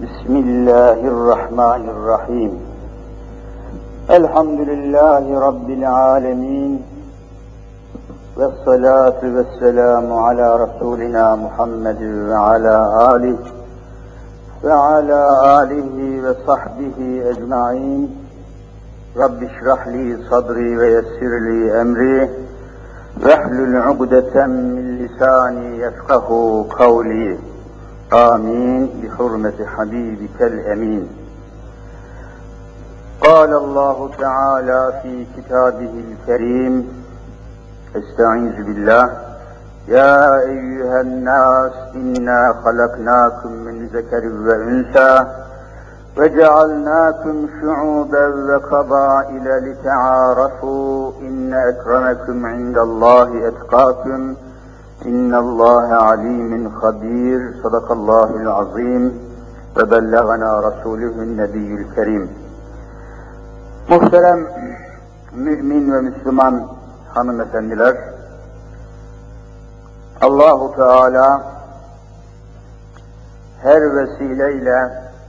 Bismillahirrahmanirrahim. Elhamdülillahi Rabbil alemin. Vessalatu vesselamu ala Resulina Muhammedin ve ala alihi ve sahbihi ecmain. Rabbi şrahli sadri ve yessirli emri. Vehlul ugdeten min lisani yefkahu kavli. Amin. Bihurmeti habibikel emin. Allahu Teala fi kitabihil kerim. Estaizu billah. Ya eyyühen nas inna halaknakum min zekerin ve unsa ve cealnakum şu'uben ve kabaile lite'arafu inne ekremekum indallahi etkakum innallâhe alîmin habîr. Sadakallâhul azîm ve belleganâ rasûlühün nebiyyül kerim. Muhterem mümin ve Müslüman hanımefendiler, Allahu Teala her vesileyle,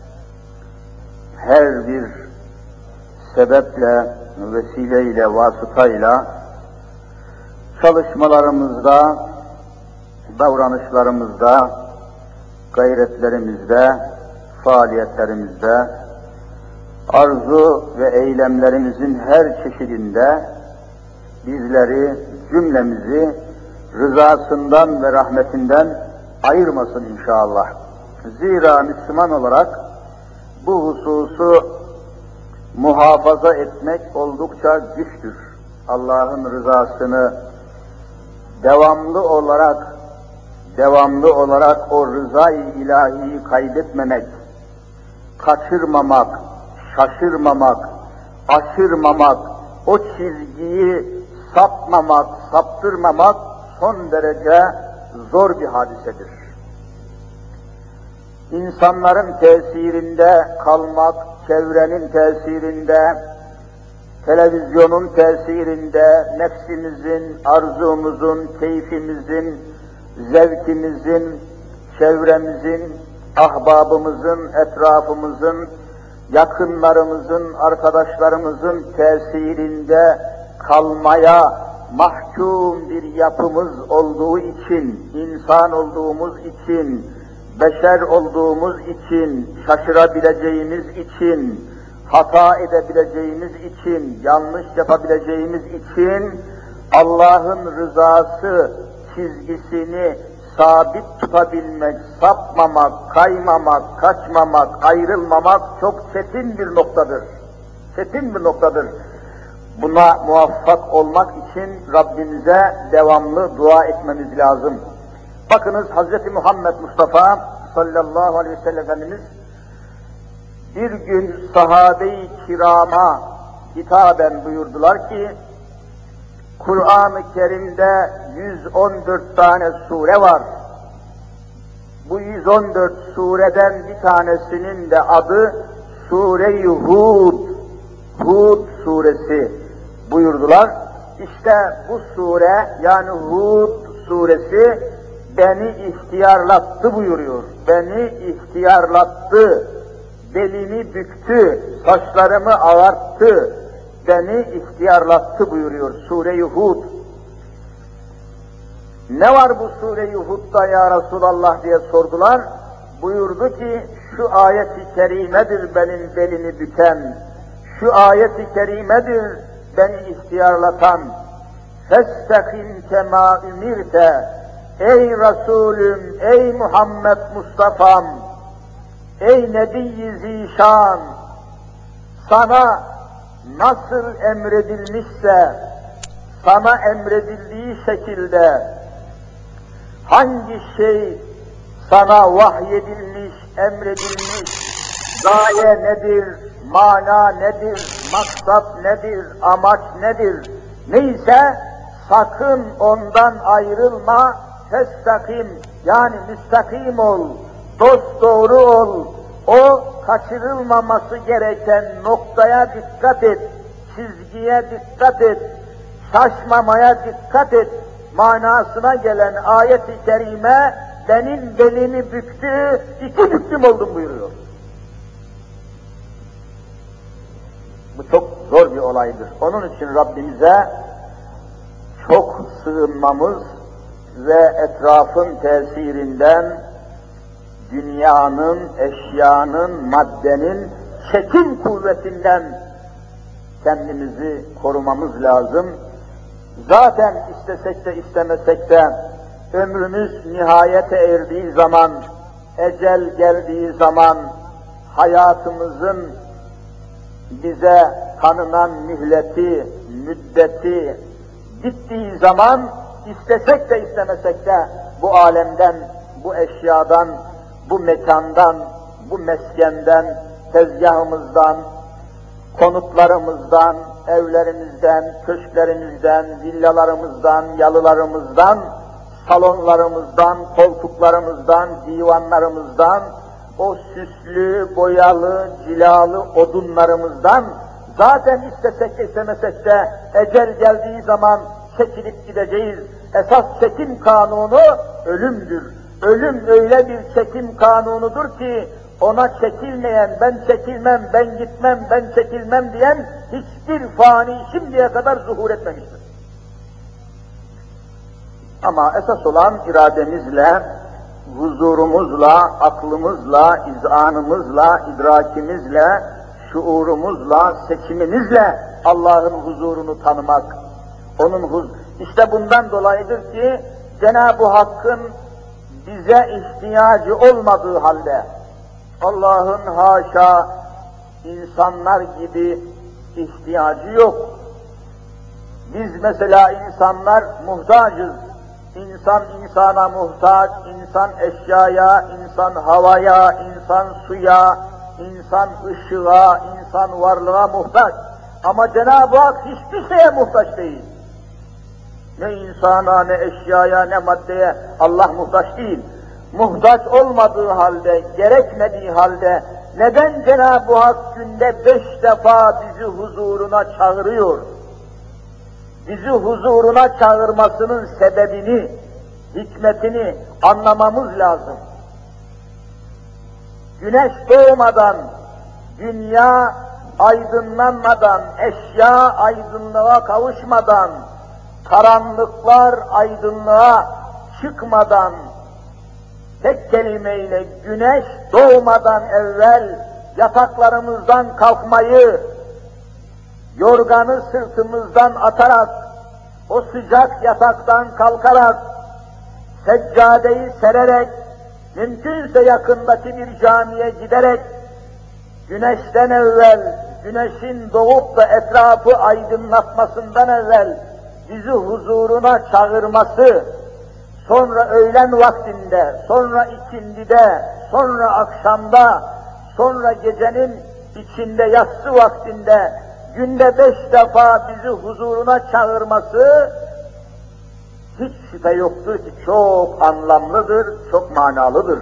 her bir sebeple, vesileyle, vasıtayla çalışmalarımızda, davranışlarımızda, gayretlerimizde, faaliyetlerimizde, arzu ve eylemlerimizin her çeşidinde bizleri, cümlemizi rızasından ve rahmetinden ayırmasın inşallah. Zira Müslüman olarak bu hususu muhafaza etmek oldukça güçtür. Allah'ın rızasını devamlı olarak o rızayı ilahiyi kaybetmemek, kaçırmamak, şaşırmamak, aşırmamak, o çizgiyi sapmamak, saptırmamak son derece zor bir hadisedir. İnsanların tesirinde kalmak, çevrenin tesirinde, televizyonun tesirinde, nefsimizin, arzumuzun, keyfimizin, zevkimizin, çevremizin, ahbabımızın, etrafımızın, yakınlarımızın, arkadaşlarımızın tesirinde kalmaya mahkum bir yapımız olduğu için, insan olduğumuz için, beşer olduğumuz için, şaşırabileceğimiz için, hata edebileceğimiz için, yanlış yapabileceğimiz için Allah'ın rızası çizgisini sabit tutabilmek, sapmamak, kaymamak, kaçmamak, ayrılmamak çok çetin bir noktadır. Çetin bir noktadır. Buna muvaffak olmak için Rabbimize devamlı dua etmemiz lazım. Bakınız Hz. Muhammed Mustafa sallallahu aleyhi ve sellem Efendimiz bir gün sahabe-i kirama hitaben buyurdular ki, Kur'an-ı Kerim'de 114 tane sure var. Bu 114 sureden bir tanesinin de adı Sure-i Hud, Hud suresi buyurdular. İşte bu sure, yani Hud suresi beni ihtiyarlattı buyuruyor. Beni ihtiyarlattı, belimi büktü, saçlarımı ağarttı, beni ihtiyarlattı buyuruyor Sure-i Hud. Ne var bu Sure-i Hud'da ya Resulallah diye sordular. Buyurdu ki, şu ayet-i kerimedir benim belimi büken, şu ayet-i kerimedir beni ihtiyarlatan. Festakim kema ümirte, ey Resulüm, ey Muhammed Mustafa'm, ey Nebi-i Zişan, sana nasıl emredilmişse, sana emredildiği şekilde hangi şey sana vahyedilmiş, emredilmiş, gaye nedir, mana nedir, maksat nedir, amaç nedir, neyse sakın ondan ayrılma, festakim, yani müstakim ol, dosdoğru ol, o kaçırılmaması gereken noktaya dikkat et, çizgiye dikkat et, şaşmamaya dikkat et manasına gelen ayet-i kerime benim belimi büktü, iki büktüm oldum buyuruyor. olaydır. Onun için Rabbimize çok sığınmamız ve etrafın tesirinden, dünyanın, eşyanın, maddenin çekim kuvvetinden kendimizi korumamız lazım. Zaten istesek de istemesek de ömrümüz nihayete erdiği zaman, ecel geldiği zaman, hayatımızın bize tanınan mühleti, müddeti bittiği zaman, istesek de istemesek de bu alemden, bu eşyadan, bu mekandan, bu meskenden, tezgahımızdan, konutlarımızdan, evlerimizden, köşklerimizden, villalarımızdan, yalılarımızdan, salonlarımızdan, koltuklarımızdan, divanlarımızdan, o süslü, boyalı, cilalı odunlarımızdan zaten istesek de istemesek de ecel geldiği zaman çekilip gideceğiz. Esas çekim kanunu ölümdür. Ölüm öyle bir çekim kanunudur ki ona çekilmeyen, ben çekilmem, ben gitmem, ben çekilmem diyen hiçbir fani şimdiye kadar zuhur etmemiştir. Ama esas olan irademizle, huzurumuzla, aklımızla, izanımızla, idrakimizle, şuurumuzla, seçimimizle Allah'ın huzurunu tanımak. İşte bundan dolayıdır ki Cenab-ı Hakk'ın bize ihtiyacı olmadığı halde, Allah'ın haşa insanlar gibi ihtiyacı yok. Biz mesela insanlar muhtacız. İnsan insana muhtaç, insan eşyaya, insan havaya, insan suya, insan ışığa, insan varlığa muhtaç. Ama Cenab-ı Hak hiçbir şeye muhtaç değil. Ne insana, ne eşyaya, ne maddeye Allah muhtaç değil. Muhtaç olmadığı halde, gerekmediği halde neden Cenab-ı Hak günde 5 defa bizi huzuruna çağırıyor? Bizi huzuruna çağırmasının sebebini, hikmetini anlamamız lazım. Güneş doğmadan, dünya aydınlanmadan, eşya aydınlığa kavuşmadan, karanlıklar aydınlığa çıkmadan, tek kelimeyle güneş doğmadan evvel yataklarımızdan kalkmayı, yorganı sırtımızdan atarak, o sıcak yataktan kalkarak, seccadeyi sererek, mümkünse yakındaki bir camiye giderek, güneşten evvel, güneşin doğup da etrafı aydınlatmasından evvel bizi huzuruna çağırması, sonra öğlen vaktinde, sonra ikindide, sonra akşamda, sonra gecenin içinde yatsı vaktinde, günde 5 defa bizi huzuruna çağırması, hiç şüphe yoktur ki çok anlamlıdır, çok manalıdır.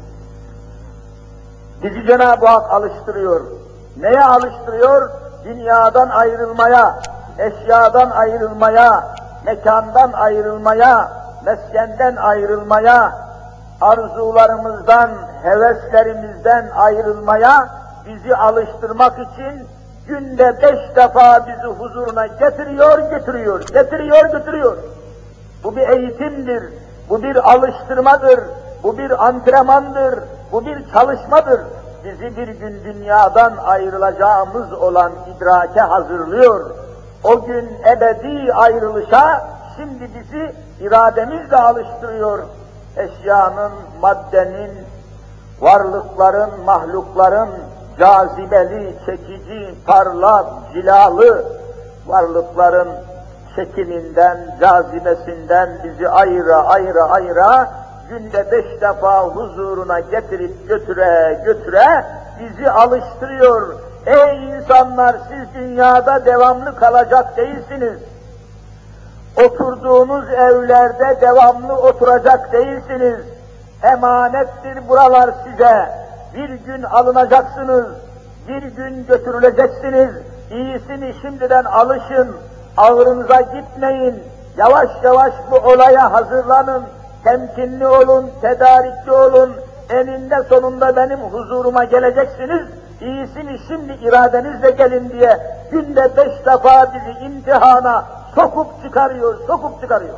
Bizi Cenab-ı Hak alıştırıyor. Neye alıştırıyor? Dünyadan ayrılmaya, eşyadan ayrılmaya, mekandan ayrılmaya, meskenden ayrılmaya, arzularımızdan, heveslerimizden ayrılmaya bizi alıştırmak için günde 5 defa bizi huzuruna getiriyor. Bu bir eğitimdir, bu bir alıştırmadır, bu bir antrenmandır, bu bir çalışmadır. Bizi bir gün dünyadan ayrılacağımız olan idrake hazırlıyor. O gün ebedi ayrılışa şimdi bizi irademizle alıştırıyor. Eşyanın, maddenin, varlıkların, mahlukların cazibeli, çekici, parlak, cilalı varlıkların çekiminden, cazibesinden bizi ayıra günde 5 defa huzuruna getirip götüre bizi alıştırıyor. Ey insanlar, siz dünyada devamlı kalacak değilsiniz. Oturduğunuz evlerde devamlı oturacak değilsiniz. Emanettir buralar size. Bir gün alınacaksınız, bir gün götürüleceksiniz. İyisini şimdiden alışın, ağrınıza gitmeyin. Yavaş yavaş bu olaya hazırlanın. Temkinli olun, tedarikli olun. Eninde sonunda benim huzuruma geleceksiniz. İyisini şimdi iradenizle gelin diye günde 5 defa bizi imtihana sokup çıkarıyor.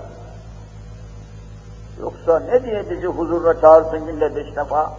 Yoksa ne diye bizi huzuruna çağırsın günde 5 defa?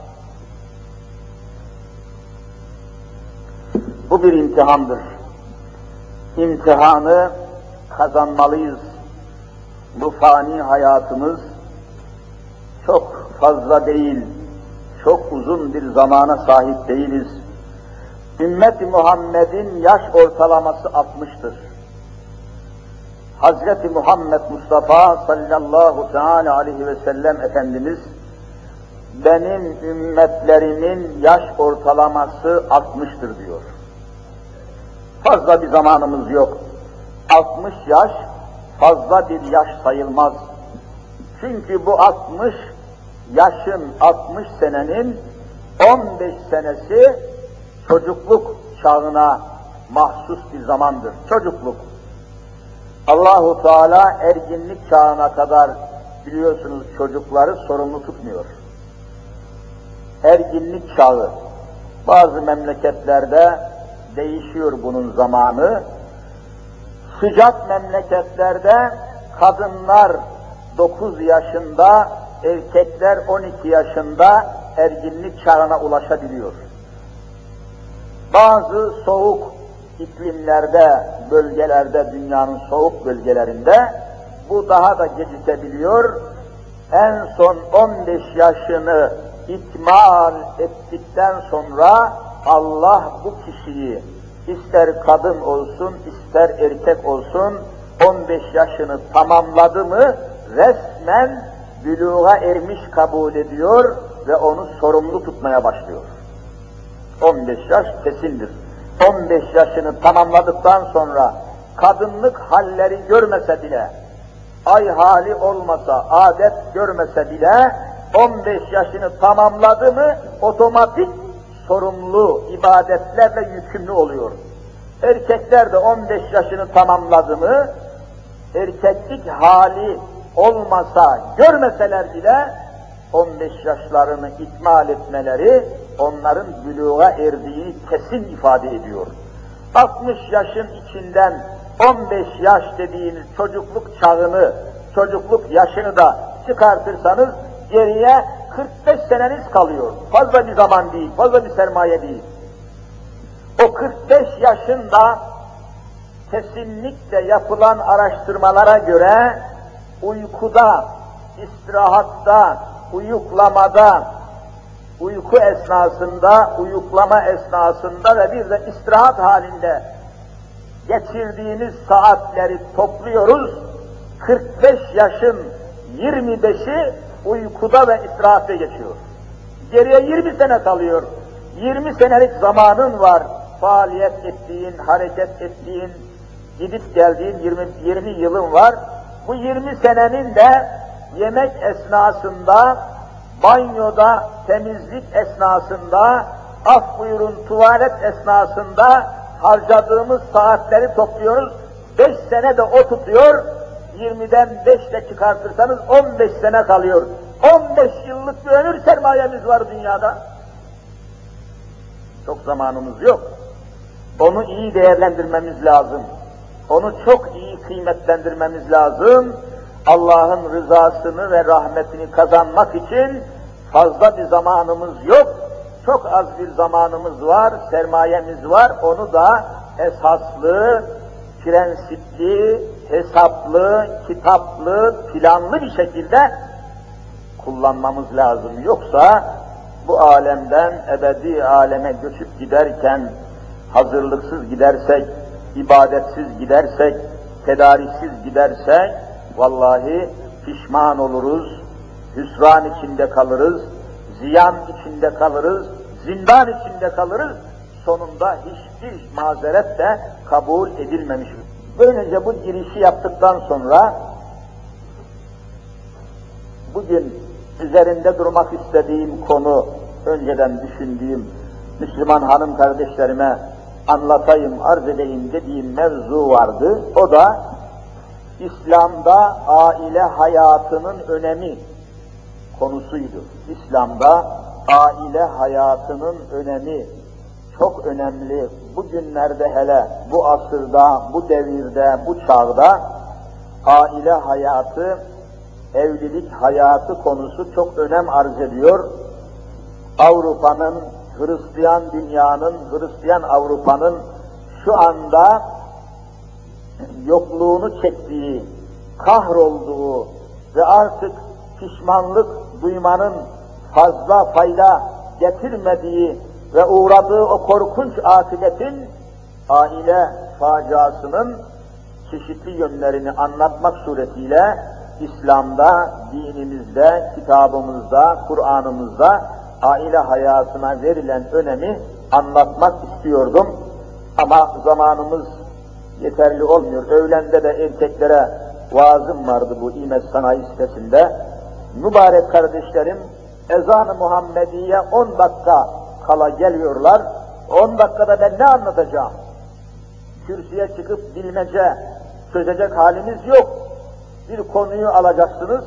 Bu bir imtihandır. İmtihanı kazanmalıyız. Bu fani hayatımız çok fazla değil, çok uzun bir zamana sahip değiliz. Ümmet-i Muhammed'in yaş ortalaması 60'tır. Hazreti Muhammed Mustafa sallallahu teala aleyhi ve sellem Efendimiz, benim ümmetlerimin yaş ortalaması 60'tır diyor. Fazla bir zamanımız yok. 60 yaş fazla bir yaş sayılmaz. Çünkü bu 60 yaşın, 60 senenin 15 senesi çocukluk çağına mahsus bir zamandır. Çocukluk. Allahu Teala erginlik çağına kadar biliyorsunuz çocukları sorumlu tutmuyor. Erginlik çağı. Bazı memleketlerde değişiyor bunun zamanı. Sıcak memleketlerde kadınlar 9 yaşında, erkekler 12 yaşında erginlik çağına ulaşabiliyor. Bazı soğuk iklimlerde, bölgelerde, dünyanın soğuk bölgelerinde bu daha da gecikebiliyor. En son 15 yaşını ikmal ettikten sonra Allah bu kişiyi ister kadın olsun, ister erkek olsun 15 yaşını tamamladı mı resmen büluğa ermiş kabul ediyor ve onu sorumlu tutmaya başlıyor. 15 yaş kesindir. 15 yaşını tamamladıktan sonra kadınlık halleri görmese bile, ay hali olmasa, adet görmese bile 15 yaşını tamamladı mı otomatik sorumlu ibadetlerle yükümlü oluyor. Erkekler de 15 yaşını tamamladı mı erkeklik hali olmasa, görmeseler bile 15 yaşlarını ikmal etmeleri onların büluğa erdiğini kesin ifade ediyor. 60 yaşın içinden 15 yaş dediğiniz çocukluk çağını, çocukluk yaşını da çıkartırsanız geriye 45 seneniz kalıyor. Fazla bir zaman değil, fazla bir sermaye değil. O 45 yaşında kesinlikle yapılan araştırmalara göre uykuda, istirahatta, uyuklamada, uyku esnasında, uyuklama esnasında ve bir de istirahat halinde geçirdiğiniz saatleri topluyoruz. 45 yaşın 25'i uykuda ve istirahatte geçiyor. Geriye 20 sene kalıyor. 20 senelik zamanın var. Faaliyet ettiğin, hareket ettiğin, gidip geldiğin 20 yılın var. Bu 20 senenin de yemek esnasında, banyoda, temizlik esnasında, af buyurun tuvalet esnasında harcadığımız saatleri topluyoruz. 5 sene de o tutuyor. 20'den 5 de çıkartırsanız 15 sene kalıyor. 15 yıllık bir ömür sermayemiz var dünyada. Çok zamanımız yok. Onu iyi değerlendirmemiz lazım. Onu çok iyi kıymetlendirmemiz lazım. Allah'ın rızasını ve rahmetini kazanmak için fazla bir zamanımız yok. Çok az bir zamanımız var, sermayemiz var. Onu da esaslı, prensipli, hesaplı, kitaplı, planlı bir şekilde kullanmamız lazım. Yoksa bu alemden ebedi aleme göçüp giderken hazırlıksız gidersek, ibadetsiz gidersek, tedariksiz gidersek vallahi pişman oluruz, hüsran içinde kalırız, ziyan içinde kalırız, zindan içinde kalırız. Sonunda hiçbir mazeret de kabul edilmemiş. Böylece bu girişi yaptıktan sonra bugün üzerinde durmak istediğim konu, önceden düşündüğüm Müslüman hanım kardeşlerime anlatayım, arz edeyim dediğim mevzu vardı. O da İslam'da aile hayatının önemi konusuydu. İslam'da aile hayatının önemi, çok önemli. Bugünlerde hele, bu asırda, bu devirde, bu çağda aile hayatı, evlilik hayatı konusu çok önem arz ediyor. Avrupa'nın, Hristiyan dünyanın, Hristiyan Avrupa'nın şu anda yokluğunu çektiği, kahrolduğu ve artık pişmanlık duymanın fazla fayda getirmediği ve uğradığı o korkunç akıbetin aile faciasının çeşitli yönlerini anlatmak suretiyle İslam'da, dinimizde, kitabımızda, Kur'an'ımızda aile hayatına verilen önemi anlatmak istiyordum. Ama zamanımız yeterli olmuyor. Öğlende de erkeklere vaazım vardı bu İmes Sanayi sitesinde. Mübarek kardeşlerim, ezan-ı Muhammediye 10 dakika kala geliyorlar. 10 dakikada ben ne anlatacağım? Kürsüye çıkıp bilmece çözecek halimiz yok. Bir konuyu alacaksınız,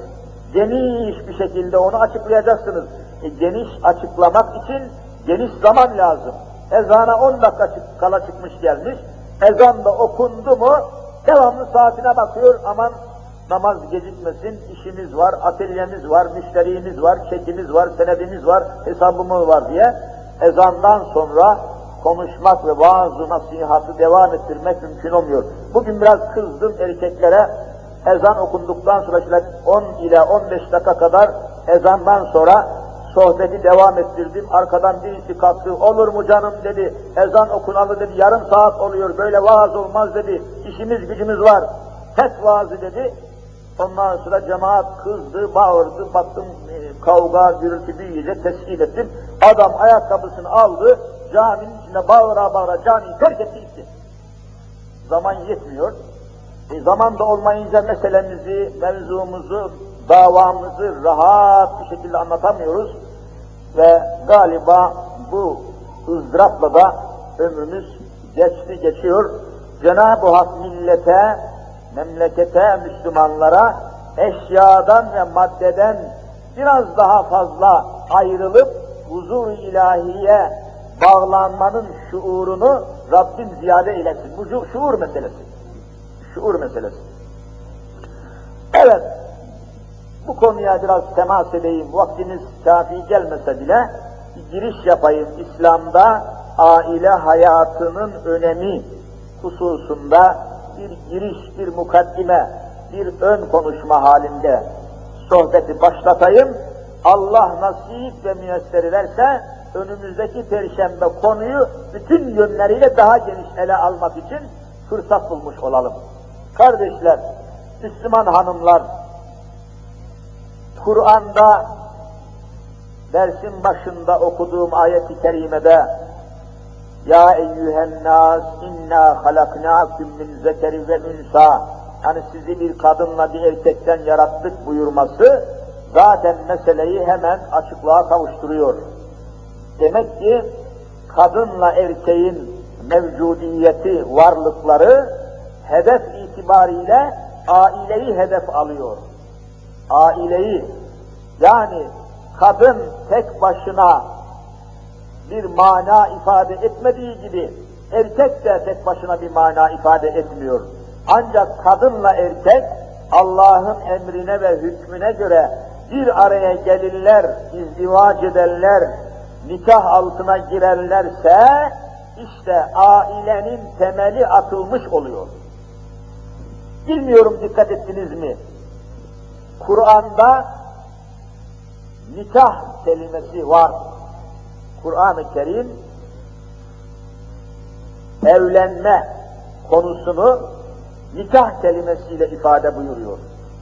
geniş bir şekilde onu açıklayacaksınız. Geniş açıklamak için geniş zaman lazım. Ezana 10 dakika kala çıkmış gelmiş, ezan da okundu mu devamlı saatine bakıyor, aman namaz gecikmesin, işimiz var, atölyemiz var, müşterimiz var, çekimiz var, senedimiz var, hesabımız var diye ezandan sonra konuşmak ve vaaz-ı nasihatı devam ettirmek mümkün olmuyor. Bugün biraz kızdım erkeklere, ezan okunduktan sonra şöyle 10 ile 15 dakika kadar ezandan sonra sohbeti devam ettirdim. Arkadan birisi kalktı, olur mu canım dedi, ezan okunalı dedi, yarım saat oluyor, böyle vaaz olmaz dedi, işimiz gücümüz var, kes vaazı dedi. Ondan sonra cemaat kızdı, bağırdı, baktım kavga, gürültü büyüyecek, teskin ettim. Adam ayakkabısını aldı, caminin içinde bağıra bağıra camiyi terk etti gitti. Zaman yetmiyor. Zaman da olmayınca meselemizi, mevzumuzu, davamızı rahat bir şekilde anlatamıyoruz. Ve galiba bu ızdırapla da ömrümüz geçiyor. Cenab-ı Hak millete, memlekete, Müslümanlara eşyadan ve maddeden biraz daha fazla ayrılıp huzur-u ilahiye bağlanmanın şuurunu Rabbim ziyade eylesin. Bu şuur meselesi. Şuur meselesi. Evet, bu konuya biraz temas edeyim. Vaktimiz kafi gelmese bile bir giriş yapayım. İslam'da aile hayatının önemi hususunda bir giriş, bir mukaddime, bir ön konuşma halinde sohbeti başlatayım. Allah nasip ve müyesser ederse önümüzdeki perşembe konuyu bütün yönleriyle daha geniş ele almak için fırsat bulmuş olalım. Kardeşler, Müslüman hanımlar, Kur'an'da dersin başında okuduğum ayet-i kerimede Ya eyyühennâs inna halaknâkum min zekeri ve ünsa, hani sizi bir kadınla bir erkekten yarattık buyurması zaten meseleyi hemen açıklığa kavuşturuyor. Demek ki kadınla erkeğin mevcudiyeti, varlıkları hedef itibariyle aileyi hedef alıyor. Aileyi, yani kadın tek başına bir mana ifade etmediği gibi erkek de tek başına bir mana ifade etmiyor. Ancak kadınla erkek Allah'ın emrine ve hükmüne göre bir araya gelirler, izdivac ederler, nikah altına girerlerse işte ailenin temeli atılmış oluyor. Bilmiyorum dikkat ettiniz mi? Kur'an'da nikah kelimesi var. Kur'an-ı Kerim evlenme konusunu nikah kelimesiyle ifade buyuruyor.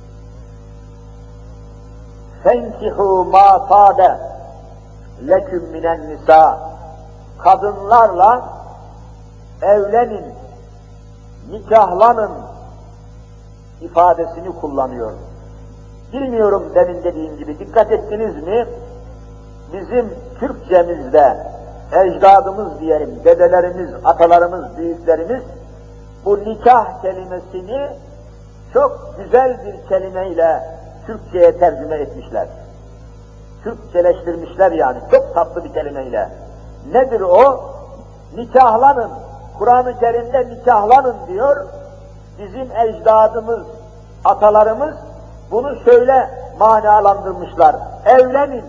فَاَنْكِحُوا مَا طَابَ لَكُمْ مِنَ النِّسَاءِ Kadınlarla evlenin, nikahlanın ifadesini kullanıyor. Bilmiyorum demin dediğim gibi dikkat ettiniz mi? Bizim Türkçemizde ecdadımız diyelim, dedelerimiz, atalarımız, büyüklerimiz bu nikah kelimesini çok güzel bir kelimeyle Türkçe'ye tercüme etmişler. Türkçeleştirmişler yani, çok tatlı bir kelimeyle. Nedir o? Nikahlanın, Kur'an-ı Kerim'de nikahlanın diyor. Bizim ecdadımız, atalarımız bunu şöyle manalandırmışlar. Evlenin,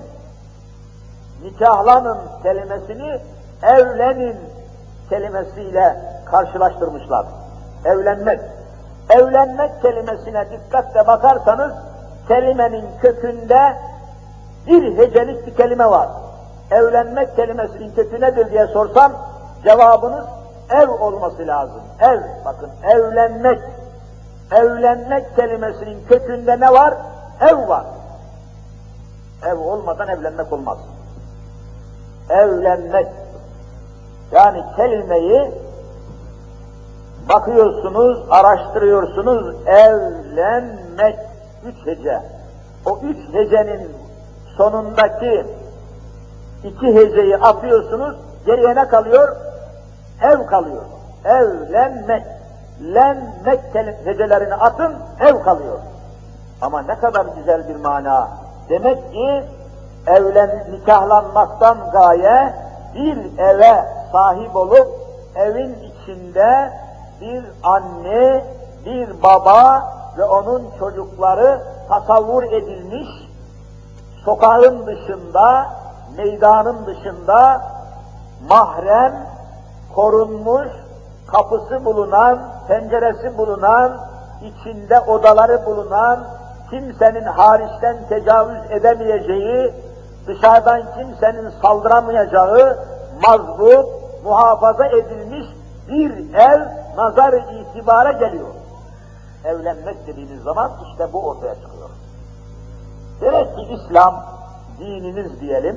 nikahlanın kelimesini evlenin kelimesiyle karşılaştırmışlar. Evlenmek. Evlenmek kelimesine dikkatle bakarsanız kelimenin kökünde bir hecelik bir kelime var. Evlenmek kelimesinin kökü nedir diye sorsam cevabınız ev olması lazım. Ev, bakın evlenmek. Evlenmek kelimesinin kökünde ne var? Ev var. Ev olmadan evlenmek olmaz. Evlenmek. Yani kelimeyi bakıyorsunuz, araştırıyorsunuz, evlenmek, 3 hece. O 3 hecenin sonundaki 2 heceyi atıyorsunuz, geriye ne kalıyor? Ev kalıyor. Evlenmek. Lenmek hecelerini atın, ev kalıyor. Ama ne kadar güzel bir mana. Demek ki nikahlanmaktan gaye bir eve sahip olup evin içinde bir anne, bir baba ve onun çocukları tasavvur edilmiş, sokağın dışında, meydanın dışında mahrem, korunmuş, kapısı bulunan, penceresi bulunan, içinde odaları bulunan, kimsenin hariçten tecavüz edemeyeceği, dışarıdan kimsenin saldıramayacağı, mazbut, muhafaza edilmiş bir ev nazar itibara geliyor. Evlenmek dediğiniz zaman işte bu ortaya çıkıyor. Demek ki İslam dininiz diyelim,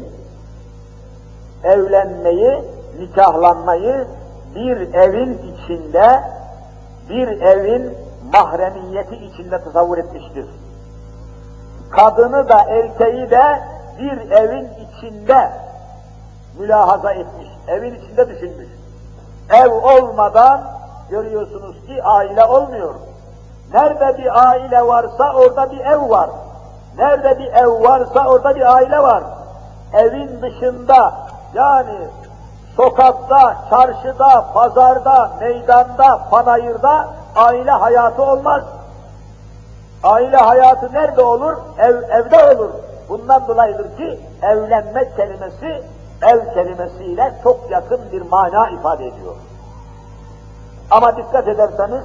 evlenmeyi, nikahlanmayı bir evin içinde, bir evin mahremiyeti içinde tasavvur etmiştir. Kadını da erkeği de bir evin içinde mülahaza etmiş, evin içinde düşünmüş. Ev olmadan görüyorsunuz ki aile olmuyor. Nerede bir aile varsa orada bir ev var. Nerede bir ev varsa orada bir aile var. Evin dışında, yani sokakta, çarşıda, pazarda, meydanda, panayırda aile hayatı olmaz. Aile hayatı nerede olur? Evde olur. Bundan dolayıdır ki evlenmek kelimesi ev kelimesiyle çok yakın bir mana ifade ediyor. Ama dikkat ederseniz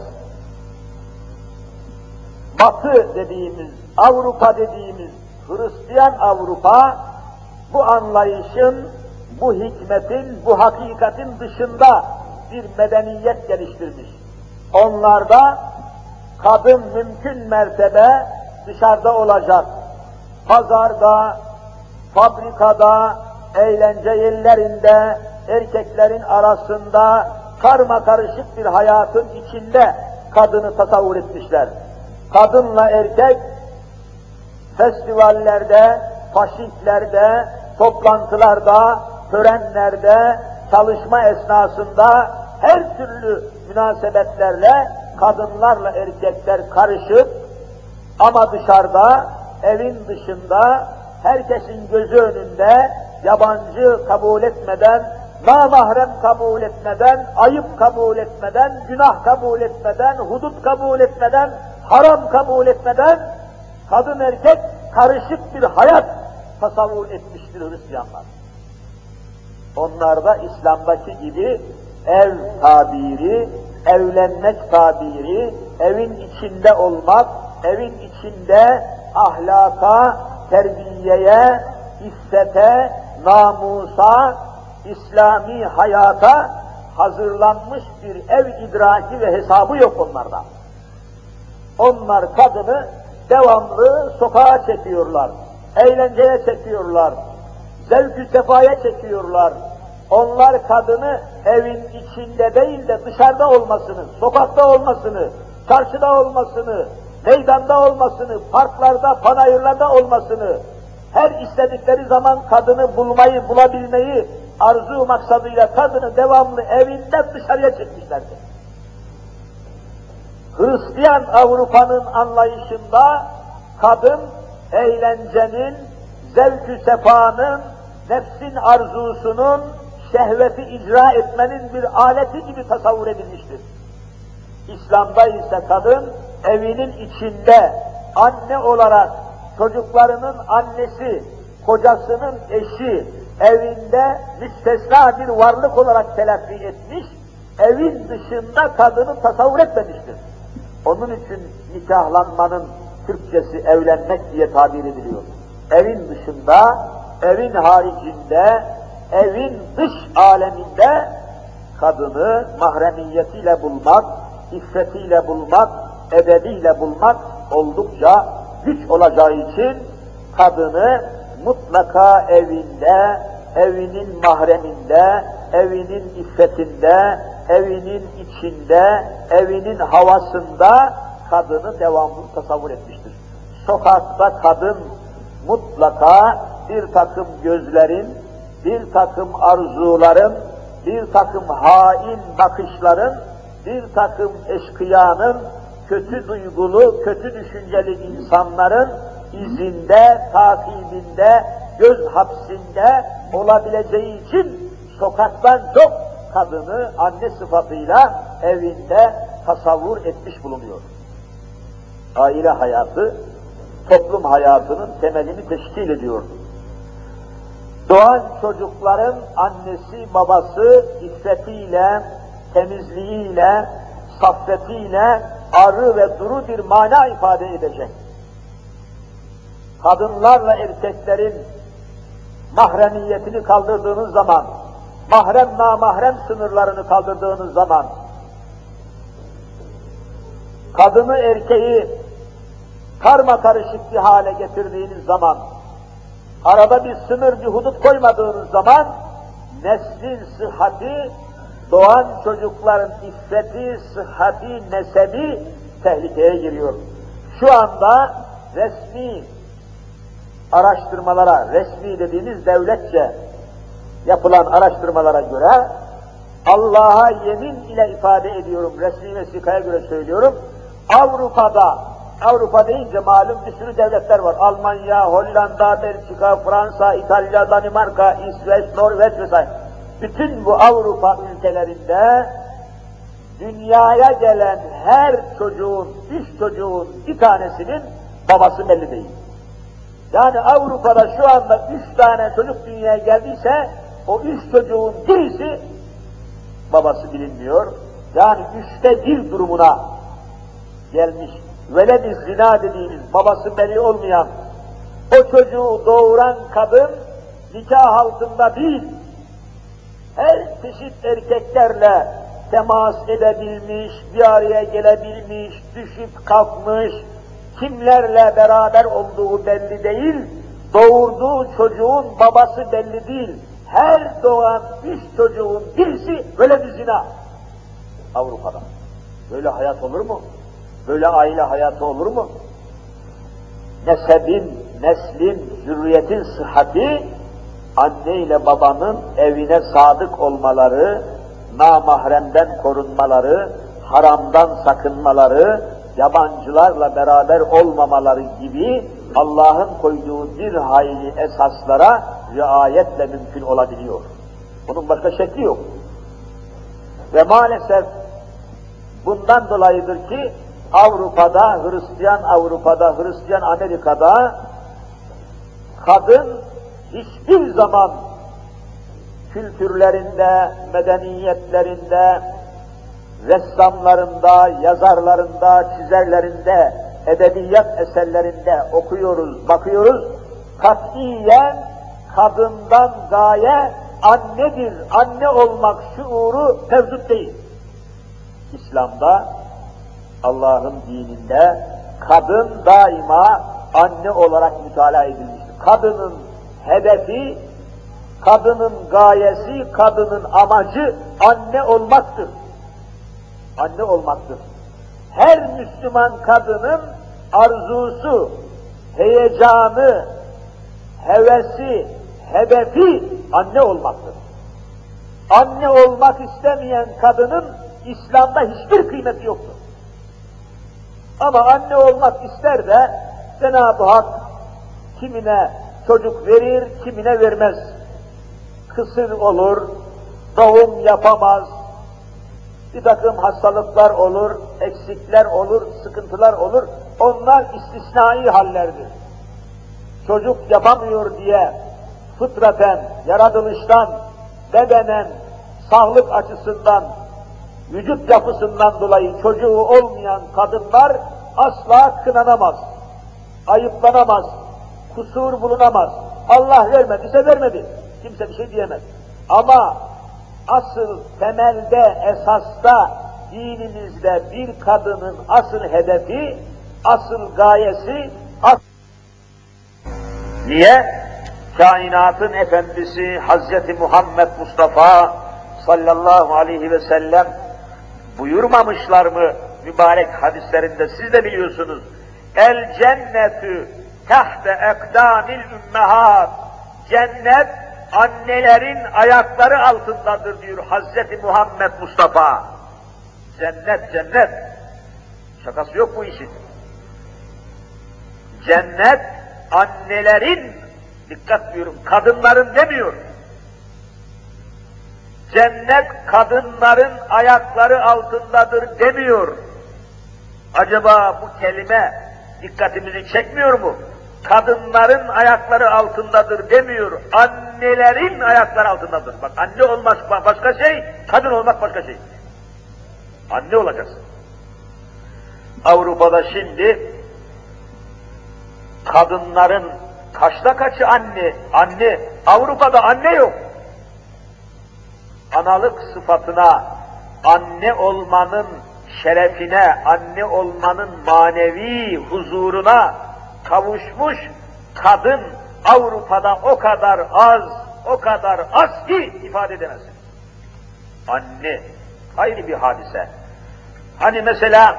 Batı dediğimiz, Avrupa dediğimiz Hristiyan Avrupa bu anlayışın, bu hikmetin, bu hakikatin dışında bir medeniyet geliştirmiş. Onlarda kadın mümkün mertebe dışarıda olacak. Pazarda, fabrikada, eğlence yerlerinde, erkeklerin arasında karma karışık bir hayatın içinde kadını tasavvur etmişler. Kadınla erkek festivallerde, faşiklerde, toplantılarda, törenlerde, çalışma esnasında her türlü münasebetlerle kadınlarla erkekler karışıp ama dışarıda, evin dışında, herkesin gözü önünde yabancı kabul etmeden, namahrem kabul etmeden, ayıp kabul etmeden, günah kabul etmeden, hudut kabul etmeden, haram kabul etmeden kadın erkek karışık bir hayat tasavvur etmiştir Hristiyanlar. Onlar da İslam'daki gibi ev tabiri, evlenmek tabiri, evin içinde olmak, evin içinde ahlaka, terbiyeye, iffete, namusa, İslami hayata hazırlanmış bir ev idraki ve hesabı yok onlarda. Onlar kadını devamlı sokağa çekiyorlar, eğlenceye çekiyorlar, zevk-ü sefaya çekiyorlar. Onlar kadını evin içinde değil de dışarıda olmasını, sokakta olmasını, çarşıda olmasını, meydanda olmasını, parklarda, panayırlarda olmasını, her istedikleri zaman kadını bulmayı, bulabilmeyi arzu maksadıyla kadını devamlı evinden dışarıya çekmişlerdir. Hristiyan Avrupa'nın anlayışında kadın eğlencenin, zevk-ü sefanın, nefsin arzusunun, şehveti icra etmenin bir aleti gibi tasavvur edilmiştir. İslam'da ise kadın evinin içinde anne olarak çocuklarının annesi, kocasının eşi, evinde müstesna bir varlık olarak telakki etmiş, evin dışında kadını tasavvur etmemiştir. Onun için nikahlanmanın Türkçesi evlenmek diye tabir ediliyor. Evin dışında, evin haricinde, evin dış aleminde kadını mahremiyetiyle bulmak, iffetiyle bulmak, edebiyle bulmak oldukça güç olacağı için kadını mutlaka evinde, evinin mahreminde, evinin iffetinde, evinin içinde, evinin havasında kadını devamlı tasavvur etmiştir. Sokakta kadın mutlaka bir takım gözlerin, bir takım arzuların, bir takım hain bakışların, bir takım eşkıyanın, kötü duygulu, kötü düşünceli insanların izinde, takibinde, göz hapsinde olabileceği için sokaktan çok kadını anne sıfatıyla evinde tasavvur etmiş bulunuyor. Aile hayatı, toplum hayatının temelini teşkil ediyor. Doğan çocukların annesi, babası iffetiyle, temizliğiyle, saffetiyle arı ve duru bir mana ifade edecek. Kadınlarla erkeklerin mahremiyetini kaldırdığınız zaman, mahrem namahrem sınırlarını kaldırdığınız zaman, kadını erkeği karmakarışık bir hale getirdiğiniz zaman, arada bir sınır, bir hudut koymadığınız zaman, neslin sıhhati, doğan çocukların iffeti, sıhhati, nesebi tehlikeye giriyor. Şu anda resmi araştırmalara, resmi dediğimiz devletçe yapılan araştırmalara göre, Allah'a yemin ile ifade ediyorum, resmi vesikaya göre söylüyorum, Avrupa deyince malum bir sürü devletler var. Almanya, Hollanda, Belçika, Fransa, İtalya, Danimarka, İsveç, Norveç vesaire. Bütün bu Avrupa ülkelerinde dünyaya gelen her çocuğun, 3 çocuğun bir tanesinin babası belli değil. Yani Avrupa'da şu anda 3 tane çocuk dünyaya geldiyse, o 3 çocuğun birisi babası bilinmiyor. Yani 3'te 1 durumuna gelmiş. Veled-i zina dediğimiz, babası belli olmayan, o çocuğu doğuran kadın nikah altında değil, her çeşit erkeklerle temas edebilmiş, bir araya gelebilmiş, düşüp kalkmış, kimlerle beraber olduğu belli değil, doğurduğu çocuğun babası belli değil. Her doğan 3 çocuğun birisi böyle bir zina. Avrupa'da. Böyle hayat olur mu? Böyle aile hayatı olur mu? Nesebin, neslin, zürriyetin sıhhati, anne ile babanın evine sadık olmaları, namahremden korunmaları, haramdan sakınmaları, yabancılarla beraber olmamaları gibi Allah'ın koyduğu bir hayli esaslara riayetle mümkün olabiliyor. Bunun başka şekli yok. Ve maalesef bundan dolayıdır ki Avrupa'da, Hristiyan Amerika'da kadın hiçbir zaman kültürlerinde, medeniyetlerinde, ressamlarında, yazarlarında, çizerlerinde, edebiyat eserlerinde okuyoruz, bakıyoruz, katiyen kadından gaye annedir, anne olmak şuuru mevcut değil. İslam'da, Allah'ın dininde kadın daima anne olarak mütalaa edilmiştir. Kadının hedefi, kadının gayesi, kadının amacı anne olmaktır. Anne olmaktır. Her Müslüman kadının arzusu, heyecanı, hevesi, hedefi anne olmaktır. Anne olmak istemeyen kadının İslam'da hiçbir kıymeti yoktur. Ama anne olmak ister de Cenab-ı Hak kimine çocuk verir, kimine vermez. Kısır olur, doğum yapamaz, bir takım hastalıklar olur, eksikler olur, sıkıntılar olur, onlar istisnai hallerdir. Çocuk yapamıyor diye fıtraten, yaratılıştan, bedenen, sağlık açısından, vücut yapısından dolayı çocuğu olmayan kadınlar asla kınanamaz, ayıplanamaz, kusur bulunamaz. Allah vermediyse vermedi, kimse bir şey diyemez. Ama asıl temelde, esasta, dinimizde bir kadının asıl hedefi, asıl gayesi, niye? Kainatın efendisi Hazreti Muhammed Mustafa sallallahu aleyhi ve sellem buyurmamışlar mı mübarek hadislerinde, siz de biliyorsunuz. El cennetü tahte ekdamil ümmehat. Cennet annelerin ayakları altındadır diyor Hazreti Muhammed Mustafa. Cennet, cennet. Şakası yok bu işin. Cennet annelerin, dikkat diyorum, kadınların demiyor. Cennet kadınların ayakları altındadır demiyor. Acaba bu kelime dikkatimizi çekmiyor mu? Kadınların ayakları altındadır demiyor, annelerin ayakları altındadır. Bak, anne olmak başka şey, kadın olmak başka şey. Anne olacaksın. Avrupa'da şimdi kadınların kaçta kaçı anne, anne. Avrupa'da anne yok. Analık sıfatına, anne olmanın şerefine, anne olmanın manevi huzuruna kavuşmuş kadın Avrupa'da o kadar az ki ifade edemezsiniz. Anne, ayrı bir hadise. Hani mesela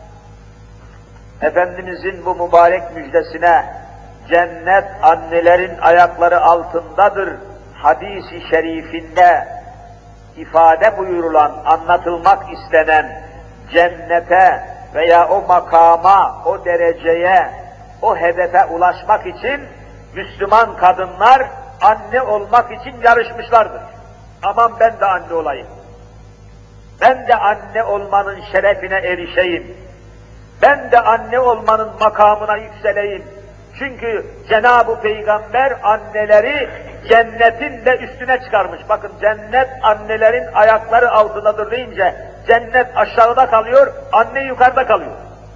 Efendimizin bu mübarek müjdesine cennet annelerin ayakları altındadır hadisi şerifinde ifade buyurulan, anlatılmak istenen cennete veya o makama, o dereceye, o hedefe ulaşmak için Müslüman kadınlar anne olmak için yarışmışlardır. Aman ben de anne olayım. Ben de anne olmanın şerefine erişeyim. Ben de anne olmanın makamına yükseleyim. Çünkü Cenab-ı Peygamber anneleri cennetin de üstüne çıkarmış. Bakın, cennet annelerin ayakları altındadır deyince cennet aşağıda kalıyor, anne yukarıda kalıyor.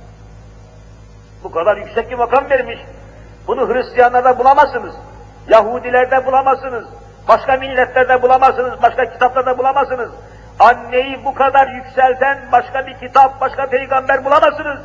Bu kadar yüksek bir makam vermiş. Bunu Hristiyanlarda bulamazsınız, Yahudilerde bulamazsınız, başka milletlerde bulamazsınız, başka kitaplarda bulamazsınız. Anneyi bu kadar yükselten başka bir kitap, başka peygamber bulamazsınız.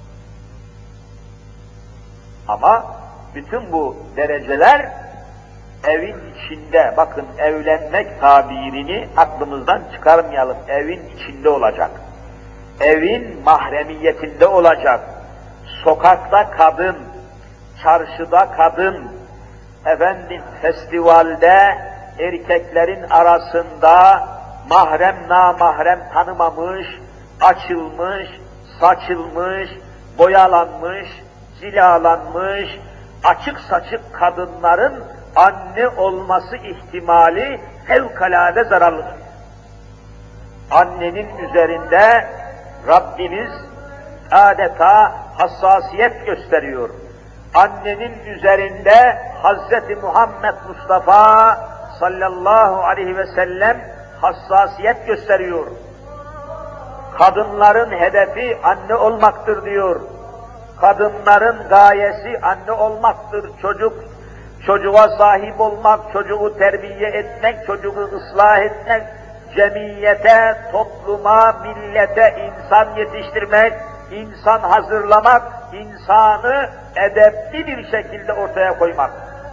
Ama bütün bu dereceler evin içinde, bakın evlenmek tabirini aklımızdan çıkarmayalım, evin içinde olacak. Evin mahremiyetinde olacak. Sokakta kadın, çarşıda kadın, efendim festivalde erkeklerin arasında mahrem namahrem tanımamış, açılmış, saçılmış, boyalanmış, cilalanmış, açık saçık kadınların anne olması ihtimali fevkalade zararlıdır. Annenin üzerinde Rabbimiz adeta hassasiyet gösteriyor. Annenin üzerinde Hazreti Muhammed Mustafa sallallahu aleyhi ve sellem hassasiyet gösteriyor. Kadınların hedefi anne olmaktır diyor. Kadınların gayesi anne olmaktır. Çocuğa sahip olmak, çocuğu terbiye etmek, çocuğu ıslah etmek, cemiyete, topluma, millete insan yetiştirmek, insan hazırlamak, insanı edepli bir şekilde ortaya koymak.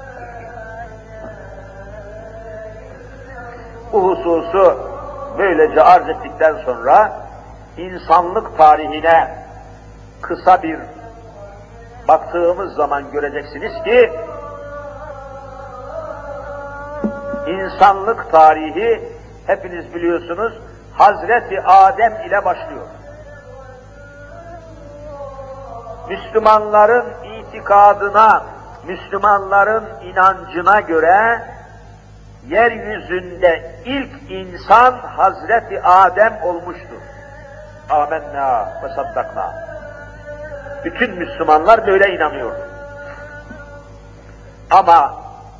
Bu hususu böylece arz ettikten sonra insanlık tarihine kısa bir baktığımız zaman göreceksiniz ki insanlık tarihi hepiniz biliyorsunuz Hazreti Adem ile başlıyor. Müslümanların itikadına, Müslümanların inancına göre yeryüzünde ilk insan Hazreti Adem olmuştur. Âmennâ ve saddaknâ. Bütün Müslümanlar böyle inanıyor. Ama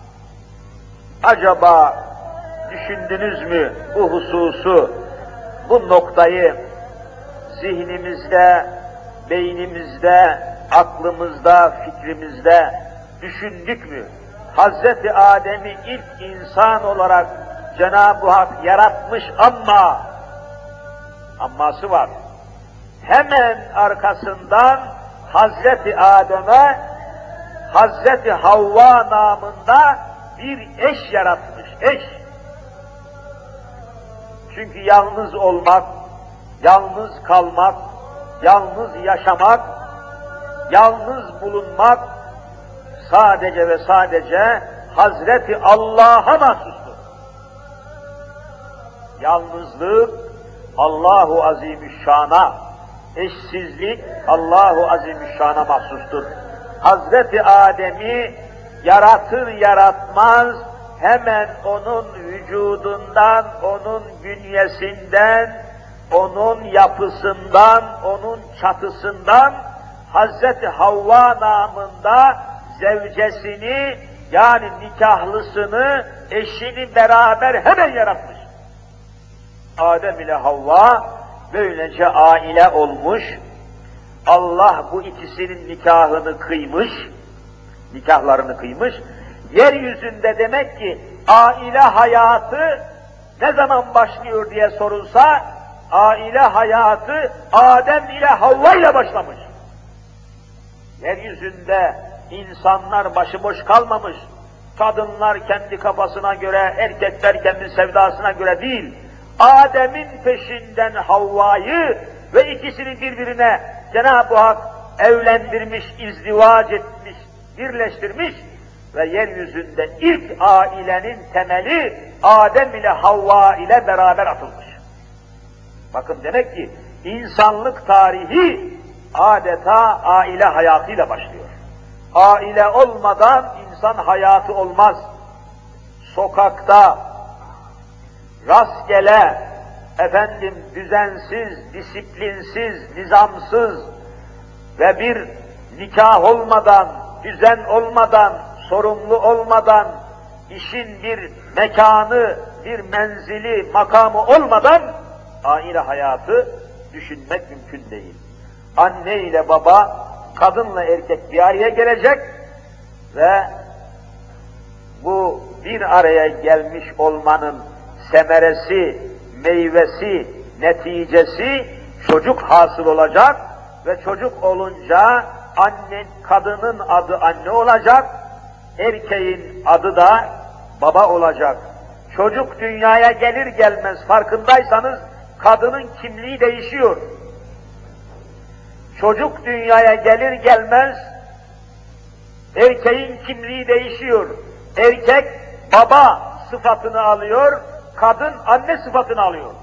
acaba düşündünüz mü bu hususu, bu noktayı zihnimizde, beynimizde, aklımızda, fikrimizde düşündük mü? Hazreti Adem'i ilk insan olarak Cenab-ı Hak yaratmış ama amması var. Hemen arkasından Hazreti Adem'e Hazreti Havva namında bir eş yaratmış, eş. Çünkü yalnız olmak, yalnız kalmak, yalnız yaşamak, yalnız bulunmak sadece ve sadece Hazreti Allah'a mahsustur. Yalnızlık Allahu Azimüşşan'a, eşsizlik Allahu Azimüşşan'a mahsustur. Hazreti Adem'i yaratır yaratmaz hemen onun vücudundan, onun bünyesinden, onun yapısından, onun çatısından Hazreti Havva namında zevcesini yani nikahlısını, eşini beraber hemen yaratmış. Adem ile Havva böylece aile olmuş. Allah bu ikisinin nikahını kıymış, nikahlarını kıymış. Yeryüzünde demek ki aile hayatı ne zaman başlıyor diye sorulsa, aile hayatı Adem ile Havva ile başlamış. Yeryüzünde insanlar başıboş kalmamış. Kadınlar kendi kafasına göre, erkekler kendi sevdasına göre değil. Adem'in peşinden Havva'yı ve ikisini birbirine Cenab-ı Hak evlendirmiş, izdivac etmiş, birleştirmiş ve yeryüzünde ilk ailenin temeli Adem ile Havva ile beraber atılmış. Bakın demek ki insanlık tarihi adeta aile hayatıyla başlıyor. Aile olmadan insan hayatı olmaz. Sokakta rastgele, düzensiz, disiplinsiz, nizamsız ve bir nikah olmadan, düzen olmadan, sorumlu olmadan, işin bir mekanı, bir menzili, makamı olmadan aile hayatı düşünmek mümkün değil. Anne ile baba, kadınla erkek bir araya gelecek ve bu bir araya gelmiş olmanın semeresi, meyvesi, neticesi çocuk hasıl olacak ve çocuk olunca kadının adı anne olacak, erkeğin adı da baba olacak. Çocuk dünyaya gelir gelmez farkındaysanız kadının kimliği değişiyor. Çocuk dünyaya gelir gelmez erkeğin kimliği değişiyor. Erkek baba sıfatını alıyor, kadın anne sıfatını alıyor.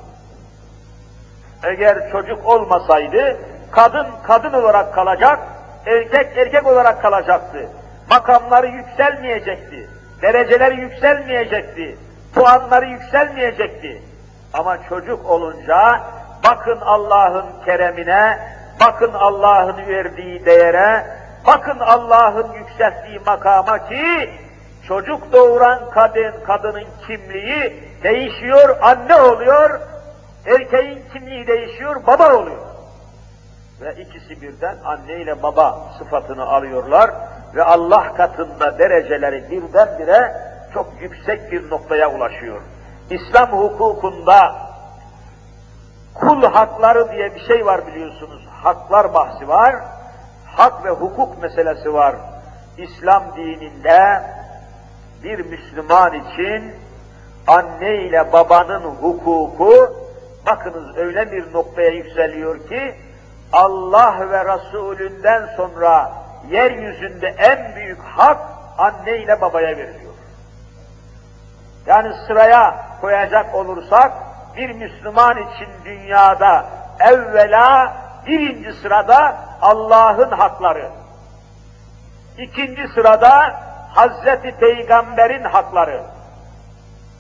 Eğer çocuk olmasaydı kadın kadın olarak kalacak, erkek erkek olarak kalacaktı. Makamları yükselmeyecekti, dereceleri yükselmeyecekti, puanları yükselmeyecekti. Ama çocuk olunca bakın Allah'ın keremine, bakın Allah'ın verdiği değere, bakın Allah'ın yükselttiği makama ki çocuk doğuran kadının kimliği değişiyor, anne oluyor, erkeğin kimliği değişiyor, baba oluyor. Ve ikisi birden anne ile baba sıfatını alıyorlar ve Allah katında dereceleri birdenbire çok yüksek bir noktaya ulaşıyor. İslam hukukunda kul hakları diye bir şey var biliyorsunuz. Haklar bahsi var, hak ve hukuk meselesi var. İslam dininde bir Müslüman için anne ile babanın hukuku, bakınız öyle bir noktaya yükseliyor ki, Allah ve Resulünden sonra yeryüzünde en büyük hak anne ile babaya veriliyor. Yani sıraya koyacak olursak, bir Müslüman için dünyada evvela birinci sırada Allah'ın hakları, ikinci sırada Hazreti Peygamber'in hakları,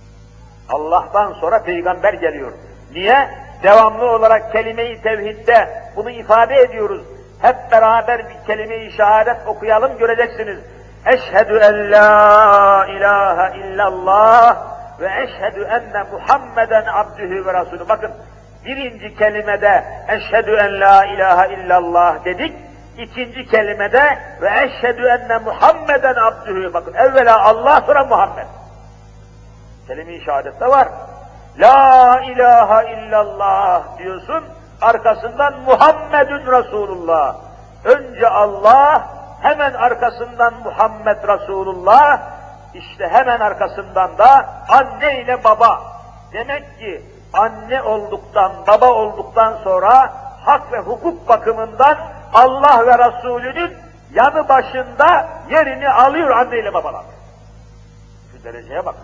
Allah'tan sonra peygamber geliyor. Niye? Devamlı olarak kelime-i tevhidde bunu ifade ediyoruz. Hep beraber bir kelime-i şehadet okuyalım, göreceksiniz. Eşhedü en la ilahe illallah ve eşhedü enne Muhammeden abdühü ve rasulü. Bakın, birinci kelimede eşhedü en la ilahe illallah dedik. İkinci kelimede ve eşhedü enne Muhammeden abdühü. Bakın, evvela Allah, sonra Muhammed. Kelime-i şehadette var. La ilahe illallah diyorsun, arkasından Muhammedun Resulullah. Önce Allah, hemen arkasından Muhammed Resulullah, işte hemen arkasından da anne ile baba. Demek ki anne olduktan, baba olduktan sonra hak ve hukuk bakımından Allah ve Resulünün yanı başında yerini alıyor anne ile babalar. Şu dereceye bakın.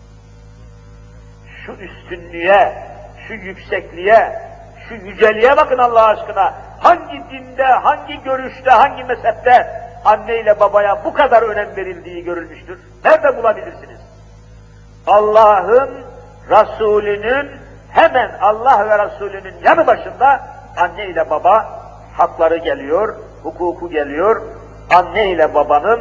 Şu üstünlüğe, şu yüksekliğe, şu yüceliğe bakın Allah aşkına. Hangi dinde, hangi görüşte, hangi mezhepte anne ile babaya bu kadar önem verildiği görülmüştür? Nerede bulabilirsiniz? Allah'ın, Resulünün, hemen Allah ve Resulünün yanı başında anne ile baba hakları geliyor, hukuku geliyor. Anne ile babanın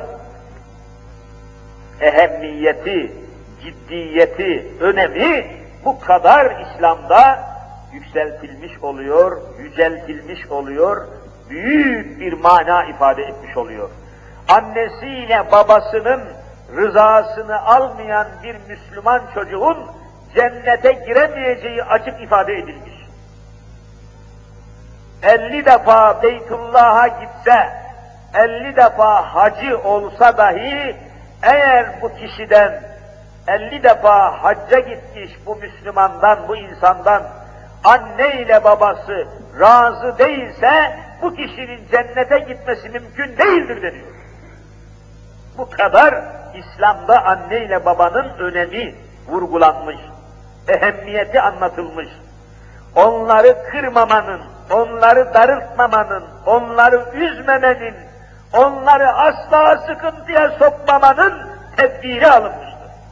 ehemmiyeti, ciddiyeti, önemi bu kadar İslam'da yükseltilmiş oluyor, yüceltilmiş oluyor, büyük bir mana ifade etmiş oluyor. Annesiyle babasının rızasını almayan bir Müslüman çocuğun cennete giremeyeceği açık ifade edilmiş. 50 defa Beytullah'a gitse, 50 defa hacı olsa dahi, eğer bu kişiden 50 defa hacca gitmiş bu Müslümandan, bu insandan anne ile babası razı değilse, bu kişinin cennete gitmesi mümkün değildir deniyor. Bu kadar İslam'da anne ile babanın önemi vurgulanmış, ehemmiyeti anlatılmış. Onları kırmamanın, onları darıltmamanın, onları üzmemenin, onları asla sıkıntıya sokmamanın tedbiri alınmıştır.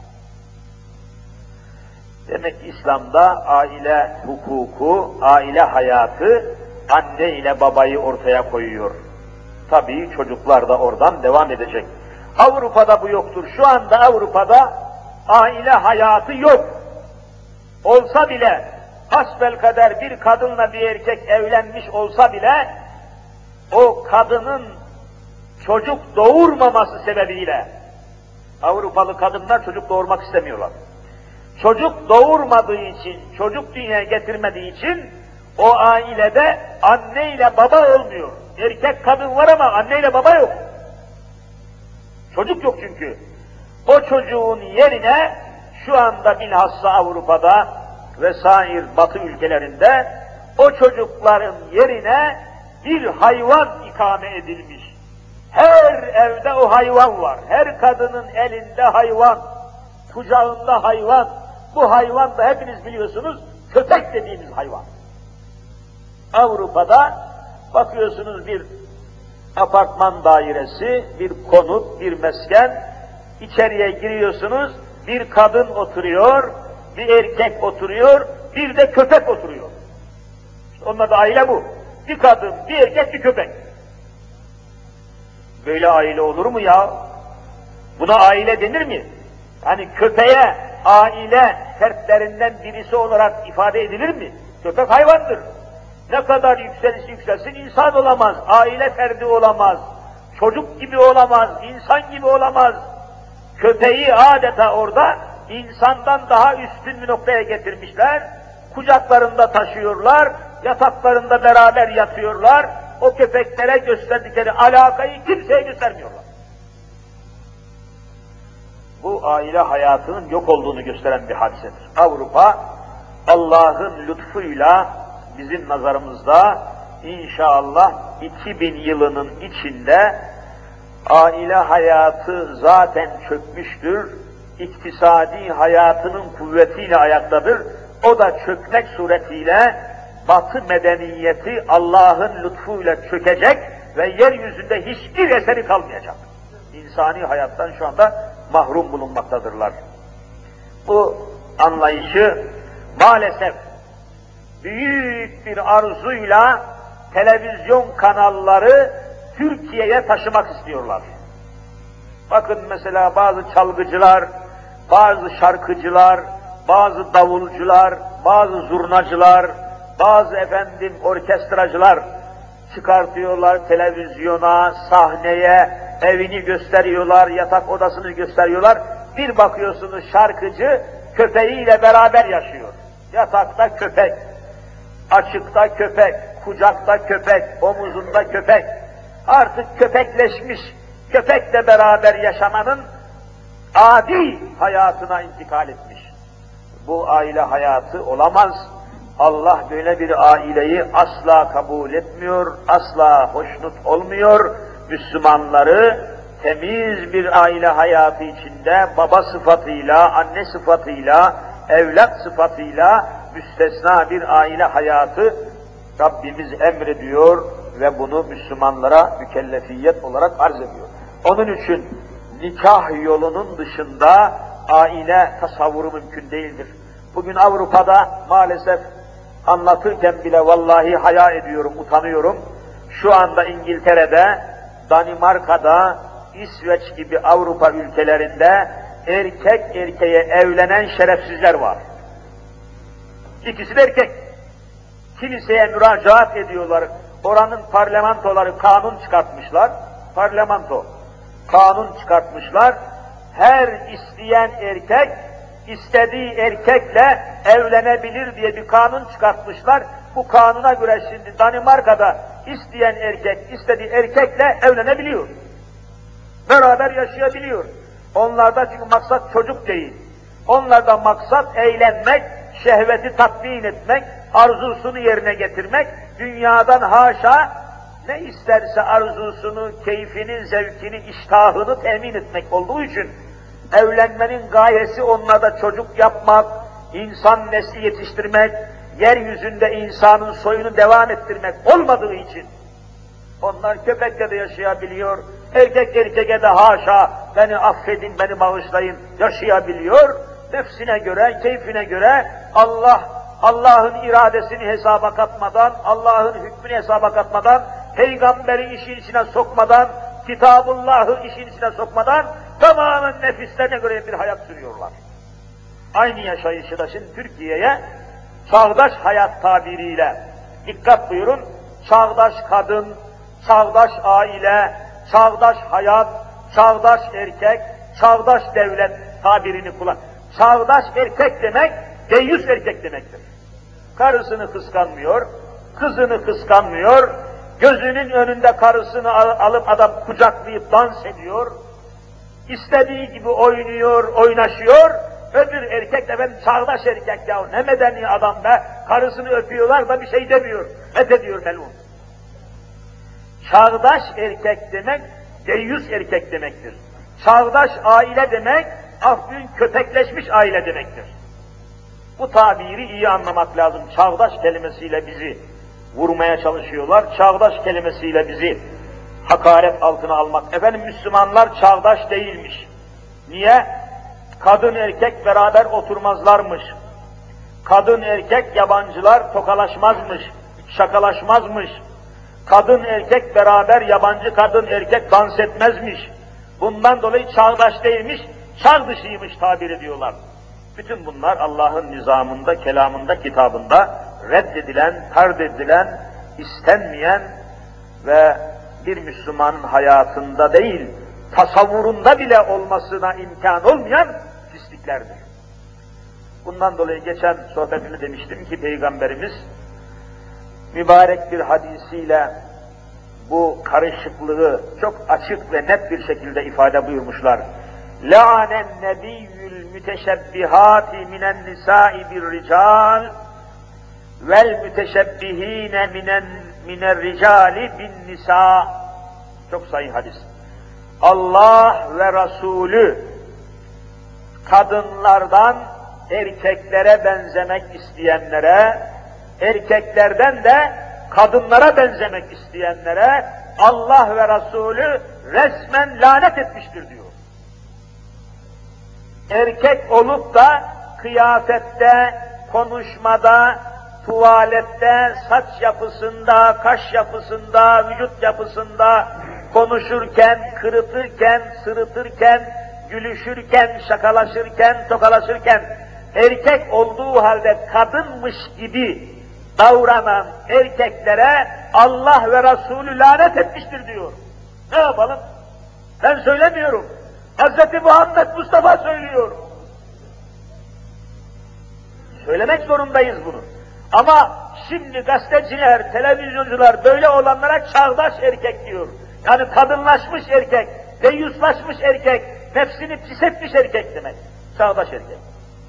Demek ki İslam'da aile hukuku, aile hayatı anne ile babayı ortaya koyuyor. Tabii çocuklar da oradan devam edecek. Avrupa'da bu yoktur. Şu anda Avrupa'da aile hayatı yok. Olsa bile, hasbelkader bir kadınla bir erkek evlenmiş olsa bile, o kadının çocuk doğurmaması sebebiyle, Avrupalı kadınlar çocuk doğurmak istemiyorlar. Çocuk doğurmadığı için, çocuk dünyaya getirmediği için, o ailede anne ile baba olmuyor. Erkek kadın var ama anne ile baba yok. Çocuk yok çünkü. O çocuğun yerine, şu anda bilhassa Avrupa'da vesaire Batı ülkelerinde, o çocukların yerine bir hayvan ikame edilmiş. Her evde o hayvan var. Her kadının elinde hayvan, kucağında hayvan. Bu hayvan da hepiniz biliyorsunuz, köpek dediğimiz hayvan. Avrupa'da bakıyorsunuz bir apartman dairesi, bir konut, bir mesken, içeriye giriyorsunuz, bir kadın oturuyor, bir erkek oturuyor, bir de köpek oturuyor. İşte onun da aile bu. Bir kadın, bir erkek, bir köpek. Böyle aile olur mu ya? Buna aile denir mi? Yani köpeğe aile fertlerinden birisi olarak ifade edilir mi? Köpek hayvandır. Ne kadar yükselirse yükselsin insan olamaz, aile ferdi olamaz, çocuk gibi olamaz, insan gibi olamaz. Köpeği adeta orada insandan daha üstün bir noktaya getirmişler, kucaklarında taşıyorlar, yataklarında beraber yatıyorlar, o köpeklere gösterdikleri alakayı kimseye göstermiyorlar. Bu aile hayatının yok olduğunu gösteren bir hadisedir. Avrupa, Allah'ın lütfuyla bizim nazarımızda inşallah 2000 yılının içinde aile hayatı zaten çökmüştür, iktisadi hayatının kuvvetiyle ayaktadır. O da çökmek suretiyle Batı medeniyeti Allah'ın lütfuyla çökecek ve yeryüzünde hiçbir eseri kalmayacak. İnsani hayattan şu anda mahrum bulunmaktadırlar. Bu anlayışı maalesef büyük bir arzuyla televizyon kanalları Türkiye'ye taşımak istiyorlar. Bakın mesela bazı çalgıcılar, bazı şarkıcılar, bazı davulcular, bazı zurnacılar, bazı orkestracılar çıkartıyorlar televizyona, sahneye, evini gösteriyorlar, yatak odasını gösteriyorlar. Bir bakıyorsunuz şarkıcı köpeğiyle beraber yaşıyor. Yatakta köpek, açıkta köpek, kucakta köpek, omuzunda köpek. Artık köpekleşmiş, köpekle beraber yaşamanın adi hayatına intikal etmiş. Bu aile hayatı olamaz. Allah böyle bir aileyi asla kabul etmiyor, asla hoşnut olmuyor. Müslümanları temiz bir aile hayatı içinde baba sıfatıyla, anne sıfatıyla, evlat sıfatıyla müstesna bir aile hayatı Rabbimiz emrediyor ve bunu Müslümanlara mükellefiyet olarak arz ediyor. Onun için nikah yolunun dışında aile tasavvuru mümkün değildir. Bugün Avrupa'da maalesef anlatırken bile vallahi haya ediyorum, utanıyorum. Şu anda İngiltere'de, Danimarka'da, İsveç gibi Avrupa ülkelerinde erkek erkeğe evlenen şerefsizler var. İkisi de erkek. Kiliseye müracaat ediyorlar. Oranın parlamentoları kanun çıkartmışlar. Kanun çıkartmışlar. Her isteyen erkek, istediği erkekle evlenebilir diye bir kanun çıkartmışlar. Bu kanuna göre şimdi Danimarka'da isteyen erkek, istediği erkekle evlenebiliyor. Beraber yaşayabiliyor. Onlarda çünkü maksat çocuk değil. Onlarda maksat eğlenmek, şehveti tatmin etmek, arzusunu yerine getirmek, dünyadan haşa ne isterse arzusunu, keyfini, zevkini, iştahını temin etmek olduğu için evlenmenin gayesi onlarda çocuk yapmak, insan nesli yetiştirmek, yeryüzünde insanın soyunu devam ettirmek olmadığı için onlar köpekle de yaşayabiliyor, erkek erkeğe de haşa, beni affedin, beni bağışlayın, yaşayabiliyor. Nefsine göre, keyfine göre Allah'ın iradesini hesaba katmadan, Allah'ın hükmünü hesaba katmadan, peygamberi işin içine sokmadan, Kitabullah'ı işin içine sokmadan tamamen nefislerine göre bir hayat sürüyorlar. Aynı yaşayışı da şimdi Türkiye'ye çağdaş hayat tabiriyle, dikkat buyurun, çağdaş kadın, çağdaş aile, çağdaş hayat, çağdaş erkek, çağdaş devlet tabirini kullan. Çağdaş erkek demek, deyyus erkek demektir. Karısını kıskanmıyor, kızını kıskanmıyor, gözünün önünde karısını alıp adam kucaklayıp dans ediyor, istediği gibi oynuyor, oynaşıyor, öbür erkek de ben çağdaş erkek ya, ne medeni adam be, karısını öpüyorlar da bir şey demiyor, ediyor melun. Çağdaş erkek demek, deyyus erkek demektir. Çağdaş aile demek, bugün köpekleşmiş aile demektir. Bu tabiri iyi anlamak lazım. Çağdaş kelimesiyle bizi vurmaya çalışıyorlar. Çağdaş kelimesiyle bizi hakaret altına almak. Efendim Müslümanlar çağdaş değilmiş. Niye? Kadın erkek beraber oturmazlarmış. Kadın erkek yabancılar tokalaşmazmış, şakalaşmazmış. Kadın erkek beraber yabancı kadın erkek dans etmezmiş. Bundan dolayı çağdaş değilmiş, çağ dışıymış tabir ediyorlar. Bütün bunlar Allah'ın nizamında, kelamında, kitabında reddedilen, tard edilen, istenmeyen ve bir Müslümanın hayatında değil, tasavvurunda bile olmasına imkan olmayan pisliklerdir. Bundan dolayı geçen sohbetini demiştim ki Peygamberimiz mübarek bir hadisiyle bu karışıklığı çok açık ve net bir şekilde ifade buyurmuşlar. La'anen nebiyyül müteşebbihati minen nisai bir rical vel müteşebbihine miner ricali bin nisa. Çok sahih hadis. Allah ve Resulü kadınlardan erkeklere benzemek isteyenlere, erkeklerden de kadınlara benzemek isteyenlere Allah ve Resulü resmen lanet etmiştir diyor. Erkek olup da kıyafette, konuşmada, tuvalette, saç yapısında, kaş yapısında, vücut yapısında, konuşurken, kırıtırken, sırıtırken, gülüşürken, şakalaşırken, tokalaşırken, erkek olduğu halde kadınmış gibi davranan erkeklere Allah ve Resulü lanet etmiştir diyor. Ne yapalım? Ben söylemiyorum. Hz. Muhammed Mustafa söylüyor. Söylemek zorundayız bunu. Ama şimdi gazeteciler, televizyoncular böyle olanlara çağdaş erkek diyor. Yani kadınlaşmış erkek, deyyuslaşmış erkek, nefsini pis etmiş erkek demek. Çağdaş erkek.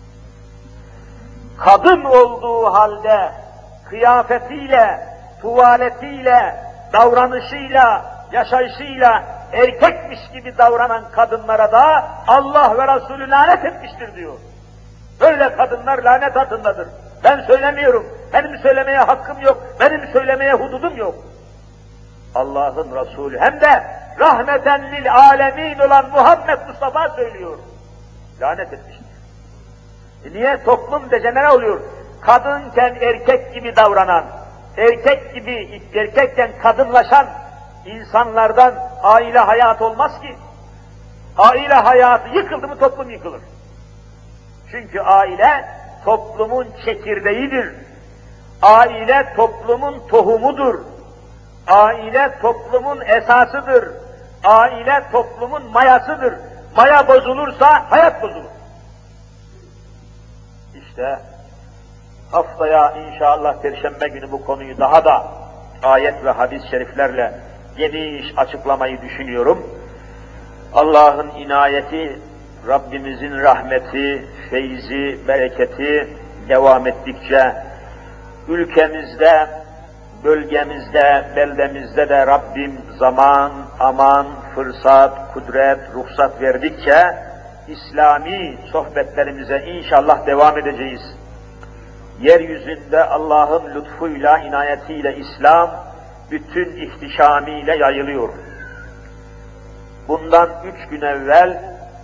Kadın olduğu halde kıyafetiyle, tuvaletiyle, davranışıyla, yaşayışıyla erkekmiş gibi davranan kadınlara da Allah ve Resulü lanet etmiştir diyor. Böyle kadınlar lanet altındadır. Ben söylemiyorum, benim söylemeye hakkım yok, benim söylemeye hududum yok. Allah'ın Resulü hem de rahmeten lil alemin olan Muhammed Mustafa söylüyor. Lanet etmiştir. Niye? Toplum dejenere oluyor. Kadınken erkek gibi davranan, erkekken kadınlaşan insanlardan aile hayatı olmaz ki. Aile hayatı yıkıldı mı toplum yıkılır. Çünkü aile toplumun çekirdeğidir. Aile toplumun tohumudur. Aile toplumun esasıdır. Aile toplumun mayasıdır. Maya bozulursa hayat bozulur. İşte haftaya inşallah Perşembe günü bu konuyu daha da ayet ve hadis-i şeriflerle geniş açıklamayı düşünüyorum. Allah'ın inayeti, Rabbimizin rahmeti, feyzi, bereketi devam ettikçe ülkemizde, bölgemizde, beldemizde de Rabbim zaman, aman, fırsat, kudret, ruhsat verdikçe İslami sohbetlerimize inşallah devam edeceğiz. Yeryüzünde Allah'ın lütfuyla, inayetiyle İslam bütün ihtişamiyle yayılıyor. Bundan 3 gün evvel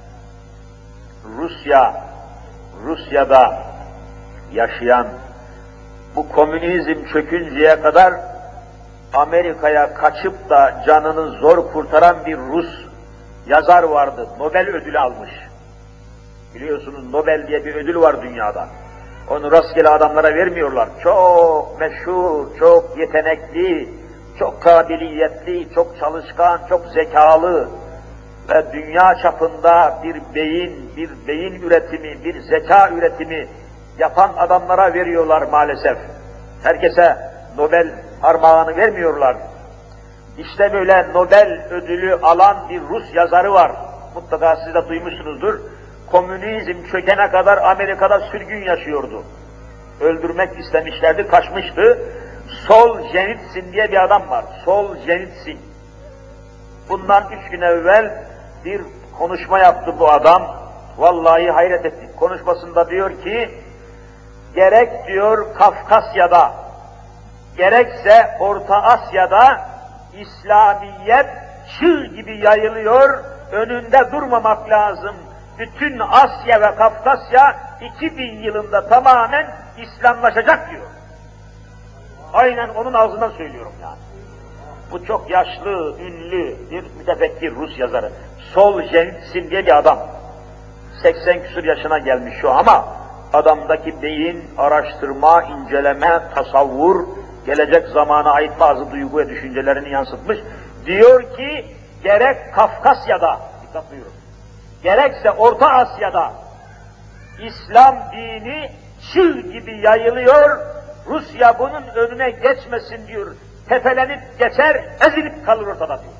Rusya'da yaşayan, bu komünizm çökünceye kadar Amerika'ya kaçıp da canını zor kurtaran bir Rus yazar vardı, Nobel ödülü almış. Biliyorsunuz Nobel diye bir ödül var dünyada. Onu rastgele adamlara vermiyorlar. Çok meşhur, çok yetenekli, çok kabiliyetli, çok çalışkan, çok zekalı ve dünya çapında bir beyin üretimi, bir zeka üretimi yapan adamlara veriyorlar maalesef. Herkese Nobel armağanı vermiyorlar. İşte böyle Nobel ödülü alan bir Rus yazarı var. Mutlaka siz de duymuşsunuzdur. Komünizm çökene kadar Amerika'da sürgün yaşıyordu. Öldürmek istemişlerdi, kaçmıştı. Solzhenitsyn diye bir adam var. Solzhenitsyn. Bundan 3 gün evvel bir konuşma yaptı bu adam. Vallahi hayret ettik. Konuşmasında diyor ki, gerek diyor Kafkasya'da, gerekse Orta Asya'da İslamiyet çığ gibi yayılıyor, önünde durmamak lazım. Bütün Asya ve Kafkasya 2000 yılında tamamen İslamlaşacak diyor. Aynen onun ağzından söylüyorum yani. Bu çok yaşlı, ünlü bir mütefekkir Rus yazarı. Solzhenitsyn diye bir adam. 80 küsur yaşına gelmiş şu ama adamdaki beyin, araştırma, inceleme, tasavvur, gelecek zamana ait bazı duygu ve düşüncelerini yansıtmış. Diyor ki gerek Kafkasya'da, dikkat buyurun, gerekse Orta Asya'da İslam dini çığ gibi yayılıyor, Rusya bunun önüne geçmesin diyor, tepelenip geçer, ezilip kalır ortada diyor.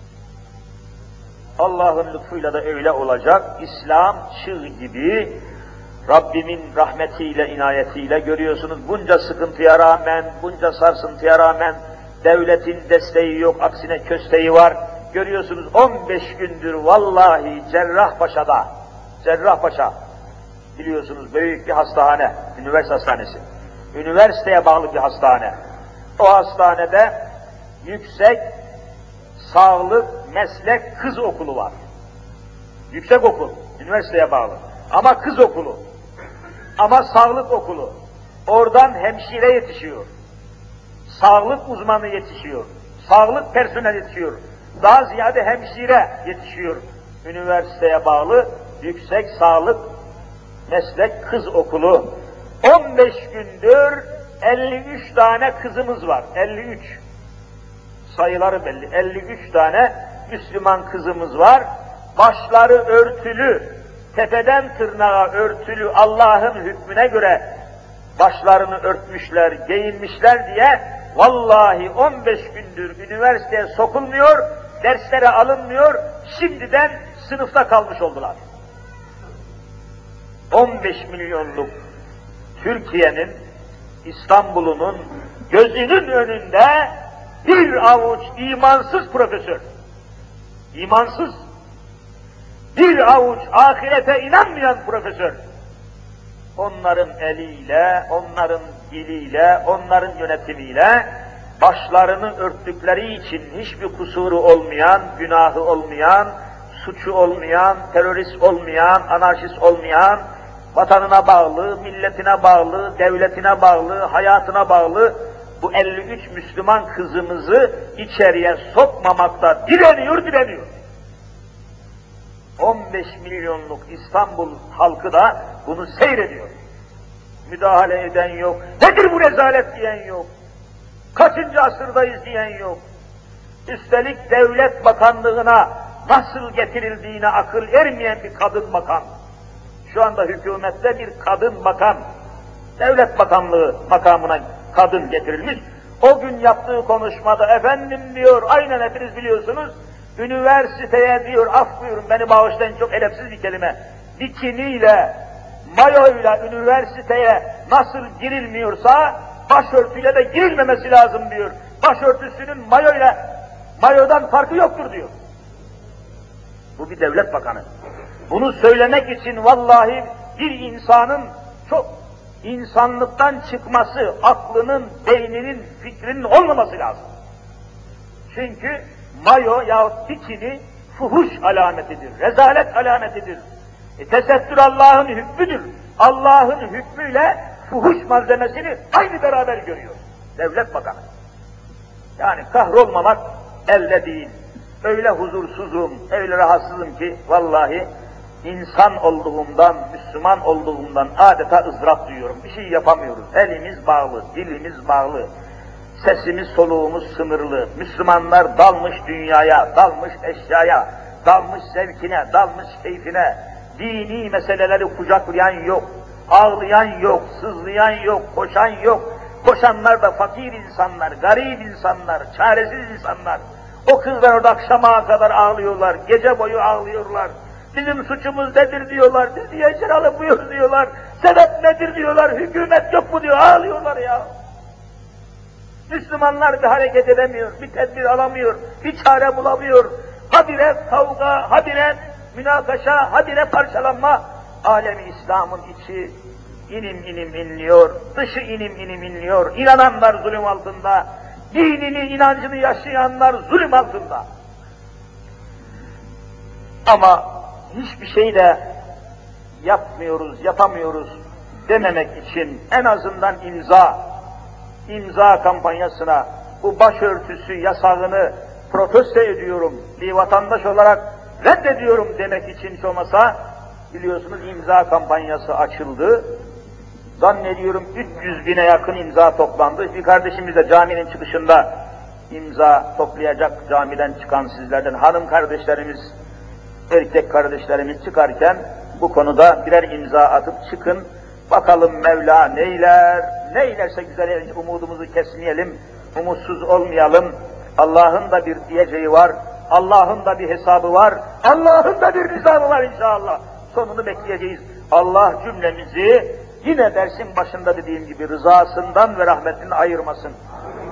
Allah'ın lütfuyla da öyle olacak, İslam çığ gibi, Rabbimin rahmetiyle, inayetiyle görüyorsunuz, bunca sıkıntıya rağmen, bunca sarsıntıya rağmen, devletin desteği yok, aksine kösteği var. Görüyorsunuz 15 gündür vallahi Cerrahpaşa, biliyorsunuz büyük bir hastane, üniversite hastanesi. Üniversiteye bağlı bir hastane. O hastanede yüksek sağlık meslek kız okulu var. Yüksek okul, üniversiteye bağlı. Ama kız okulu. Ama sağlık okulu. Oradan hemşire yetişiyor. Sağlık uzmanı yetişiyor. Sağlık personeli yetişiyor. Daha ziyade hemşire yetişiyor. Üniversiteye bağlı Yüksek Sağlık Meslek Kız Okulu. 15 gündür 53 tane kızımız var. 53. Sayıları belli. 53 tane Müslüman kızımız var. Başları örtülü, tepeden tırnağa örtülü, Allah'ın hükmüne göre başlarını örtmüşler, giyinmişler diye vallahi 15 gündür üniversiteye sokulmuyor, derslere alınmıyor, şimdiden sınıfta kalmış oldular. 15 milyonluk Türkiye'nin, İstanbul'unun gözünün önünde bir avuç imansız profesör, imansız, bir avuç ahirete inanmayan profesör, onların eliyle, onların diliyle, onların yönetimiyle başlarını örttükleri için hiçbir kusuru olmayan, günahı olmayan, suçu olmayan, terörist olmayan, anarşist olmayan, vatanına bağlı, milletine bağlı, devletine bağlı, hayatına bağlı bu 53 Müslüman kızımızı içeriye sokmamakta direniyor. 15 milyonluk İstanbul halkı da bunu seyrediyor. Müdahale eden yok. Nedir bu rezalet diyen yok. Kaçıncı asırdayız diyen yok. Üstelik devlet bakanlığına nasıl getirildiğine akıl ermeyen bir kadın bakan. Şu anda hükümette bir kadın bakan, devlet bakanlığı makamına kadın getirilmiş. O gün yaptığı konuşmada efendim diyor, aynen hepiniz biliyorsunuz, üniversiteye diyor, af buyurun beni bağışlayın, çok edepsiz bir kelime, bikiniyle, mayoyla üniversiteye nasıl girilmiyorsa, başörtüyle de girilmemesi lazım diyor. Başörtüsünün mayodan farkı yoktur diyor. Bu bir devlet bakanı. Bunu söylemek için vallahi bir insanın çok insanlıktan çıkması, aklının, beyninin, fikrinin olmaması lazım. Çünkü mayo yahut bikini fuhuş alametidir, rezalet alametidir. Tesettür Allah'ın hükmüdür. Allah'ın hükmüyle fuhuş malzemesini aynı beraber görüyor. Devlet bakanı. Yani kahrolmamak elde değil. Öyle huzursuzum, öyle rahatsızım ki vallahi insan olduğumdan, Müslüman olduğumdan adeta ızdırap duyuyorum. Bir şey yapamıyoruz. Elimiz bağlı, dilimiz bağlı. Sesimiz, soluğumuz sınırlı. Müslümanlar dalmış dünyaya, dalmış eşyaya, dalmış zevkine, dalmış keyfine. Dini meseleleri kucaklayan yok, ağlayan yok, sızlayan yok, koşan yok. Koşanlar da fakir insanlar, garip insanlar, çaresiz insanlar. O kızlar orada akşama kadar ağlıyorlar, gece boyu ağlıyorlar. Bizim suçumuz nedir diyorlar, biz niye içeri alınmıyoruz diyorlar. Sebep nedir diyorlar, hükümet yok mu diyor, ağlıyorlar ya. Müslümanlar bir hareket edemiyor, bir tedbir alamıyor, bir çare bulamıyor. Habire kavga, habire münakaşa, habire parçalanma. Alemi İslam'ın içi inim inim inliyor, dışı inim inim inliyor. İnananlar zulüm altında, dinini, inancını yaşayanlar zulüm altında. Ama hiçbir şey de yapmıyoruz, yapamıyoruz dememek için en azından imza kampanyasına bu başörtüsü yasağını protesto ediyorum, bir vatandaş olarak reddediyorum demek için hiç olmasa, biliyorsunuz imza kampanyası açıldı. Zannediyorum 300 bine yakın imza toplandı. Bir kardeşimiz de caminin çıkışında imza toplayacak, camiden çıkan sizlerden hanım kardeşlerimiz, erkek kardeşlerimiz çıkarken bu konuda birer imza atıp çıkın. Bakalım Mevla neyler, neylerse güzel, umudumuzu kesmeyelim, umutsuz olmayalım. Allah'ın da bir diyeceği var, Allah'ın da bir hesabı var, Allah'ın da bir nizamı var inşallah. Sonunu bekleyeceğiz. Allah cümlemizi yine dersin başında dediğim gibi rızasından ve rahmetinden ayırmasın.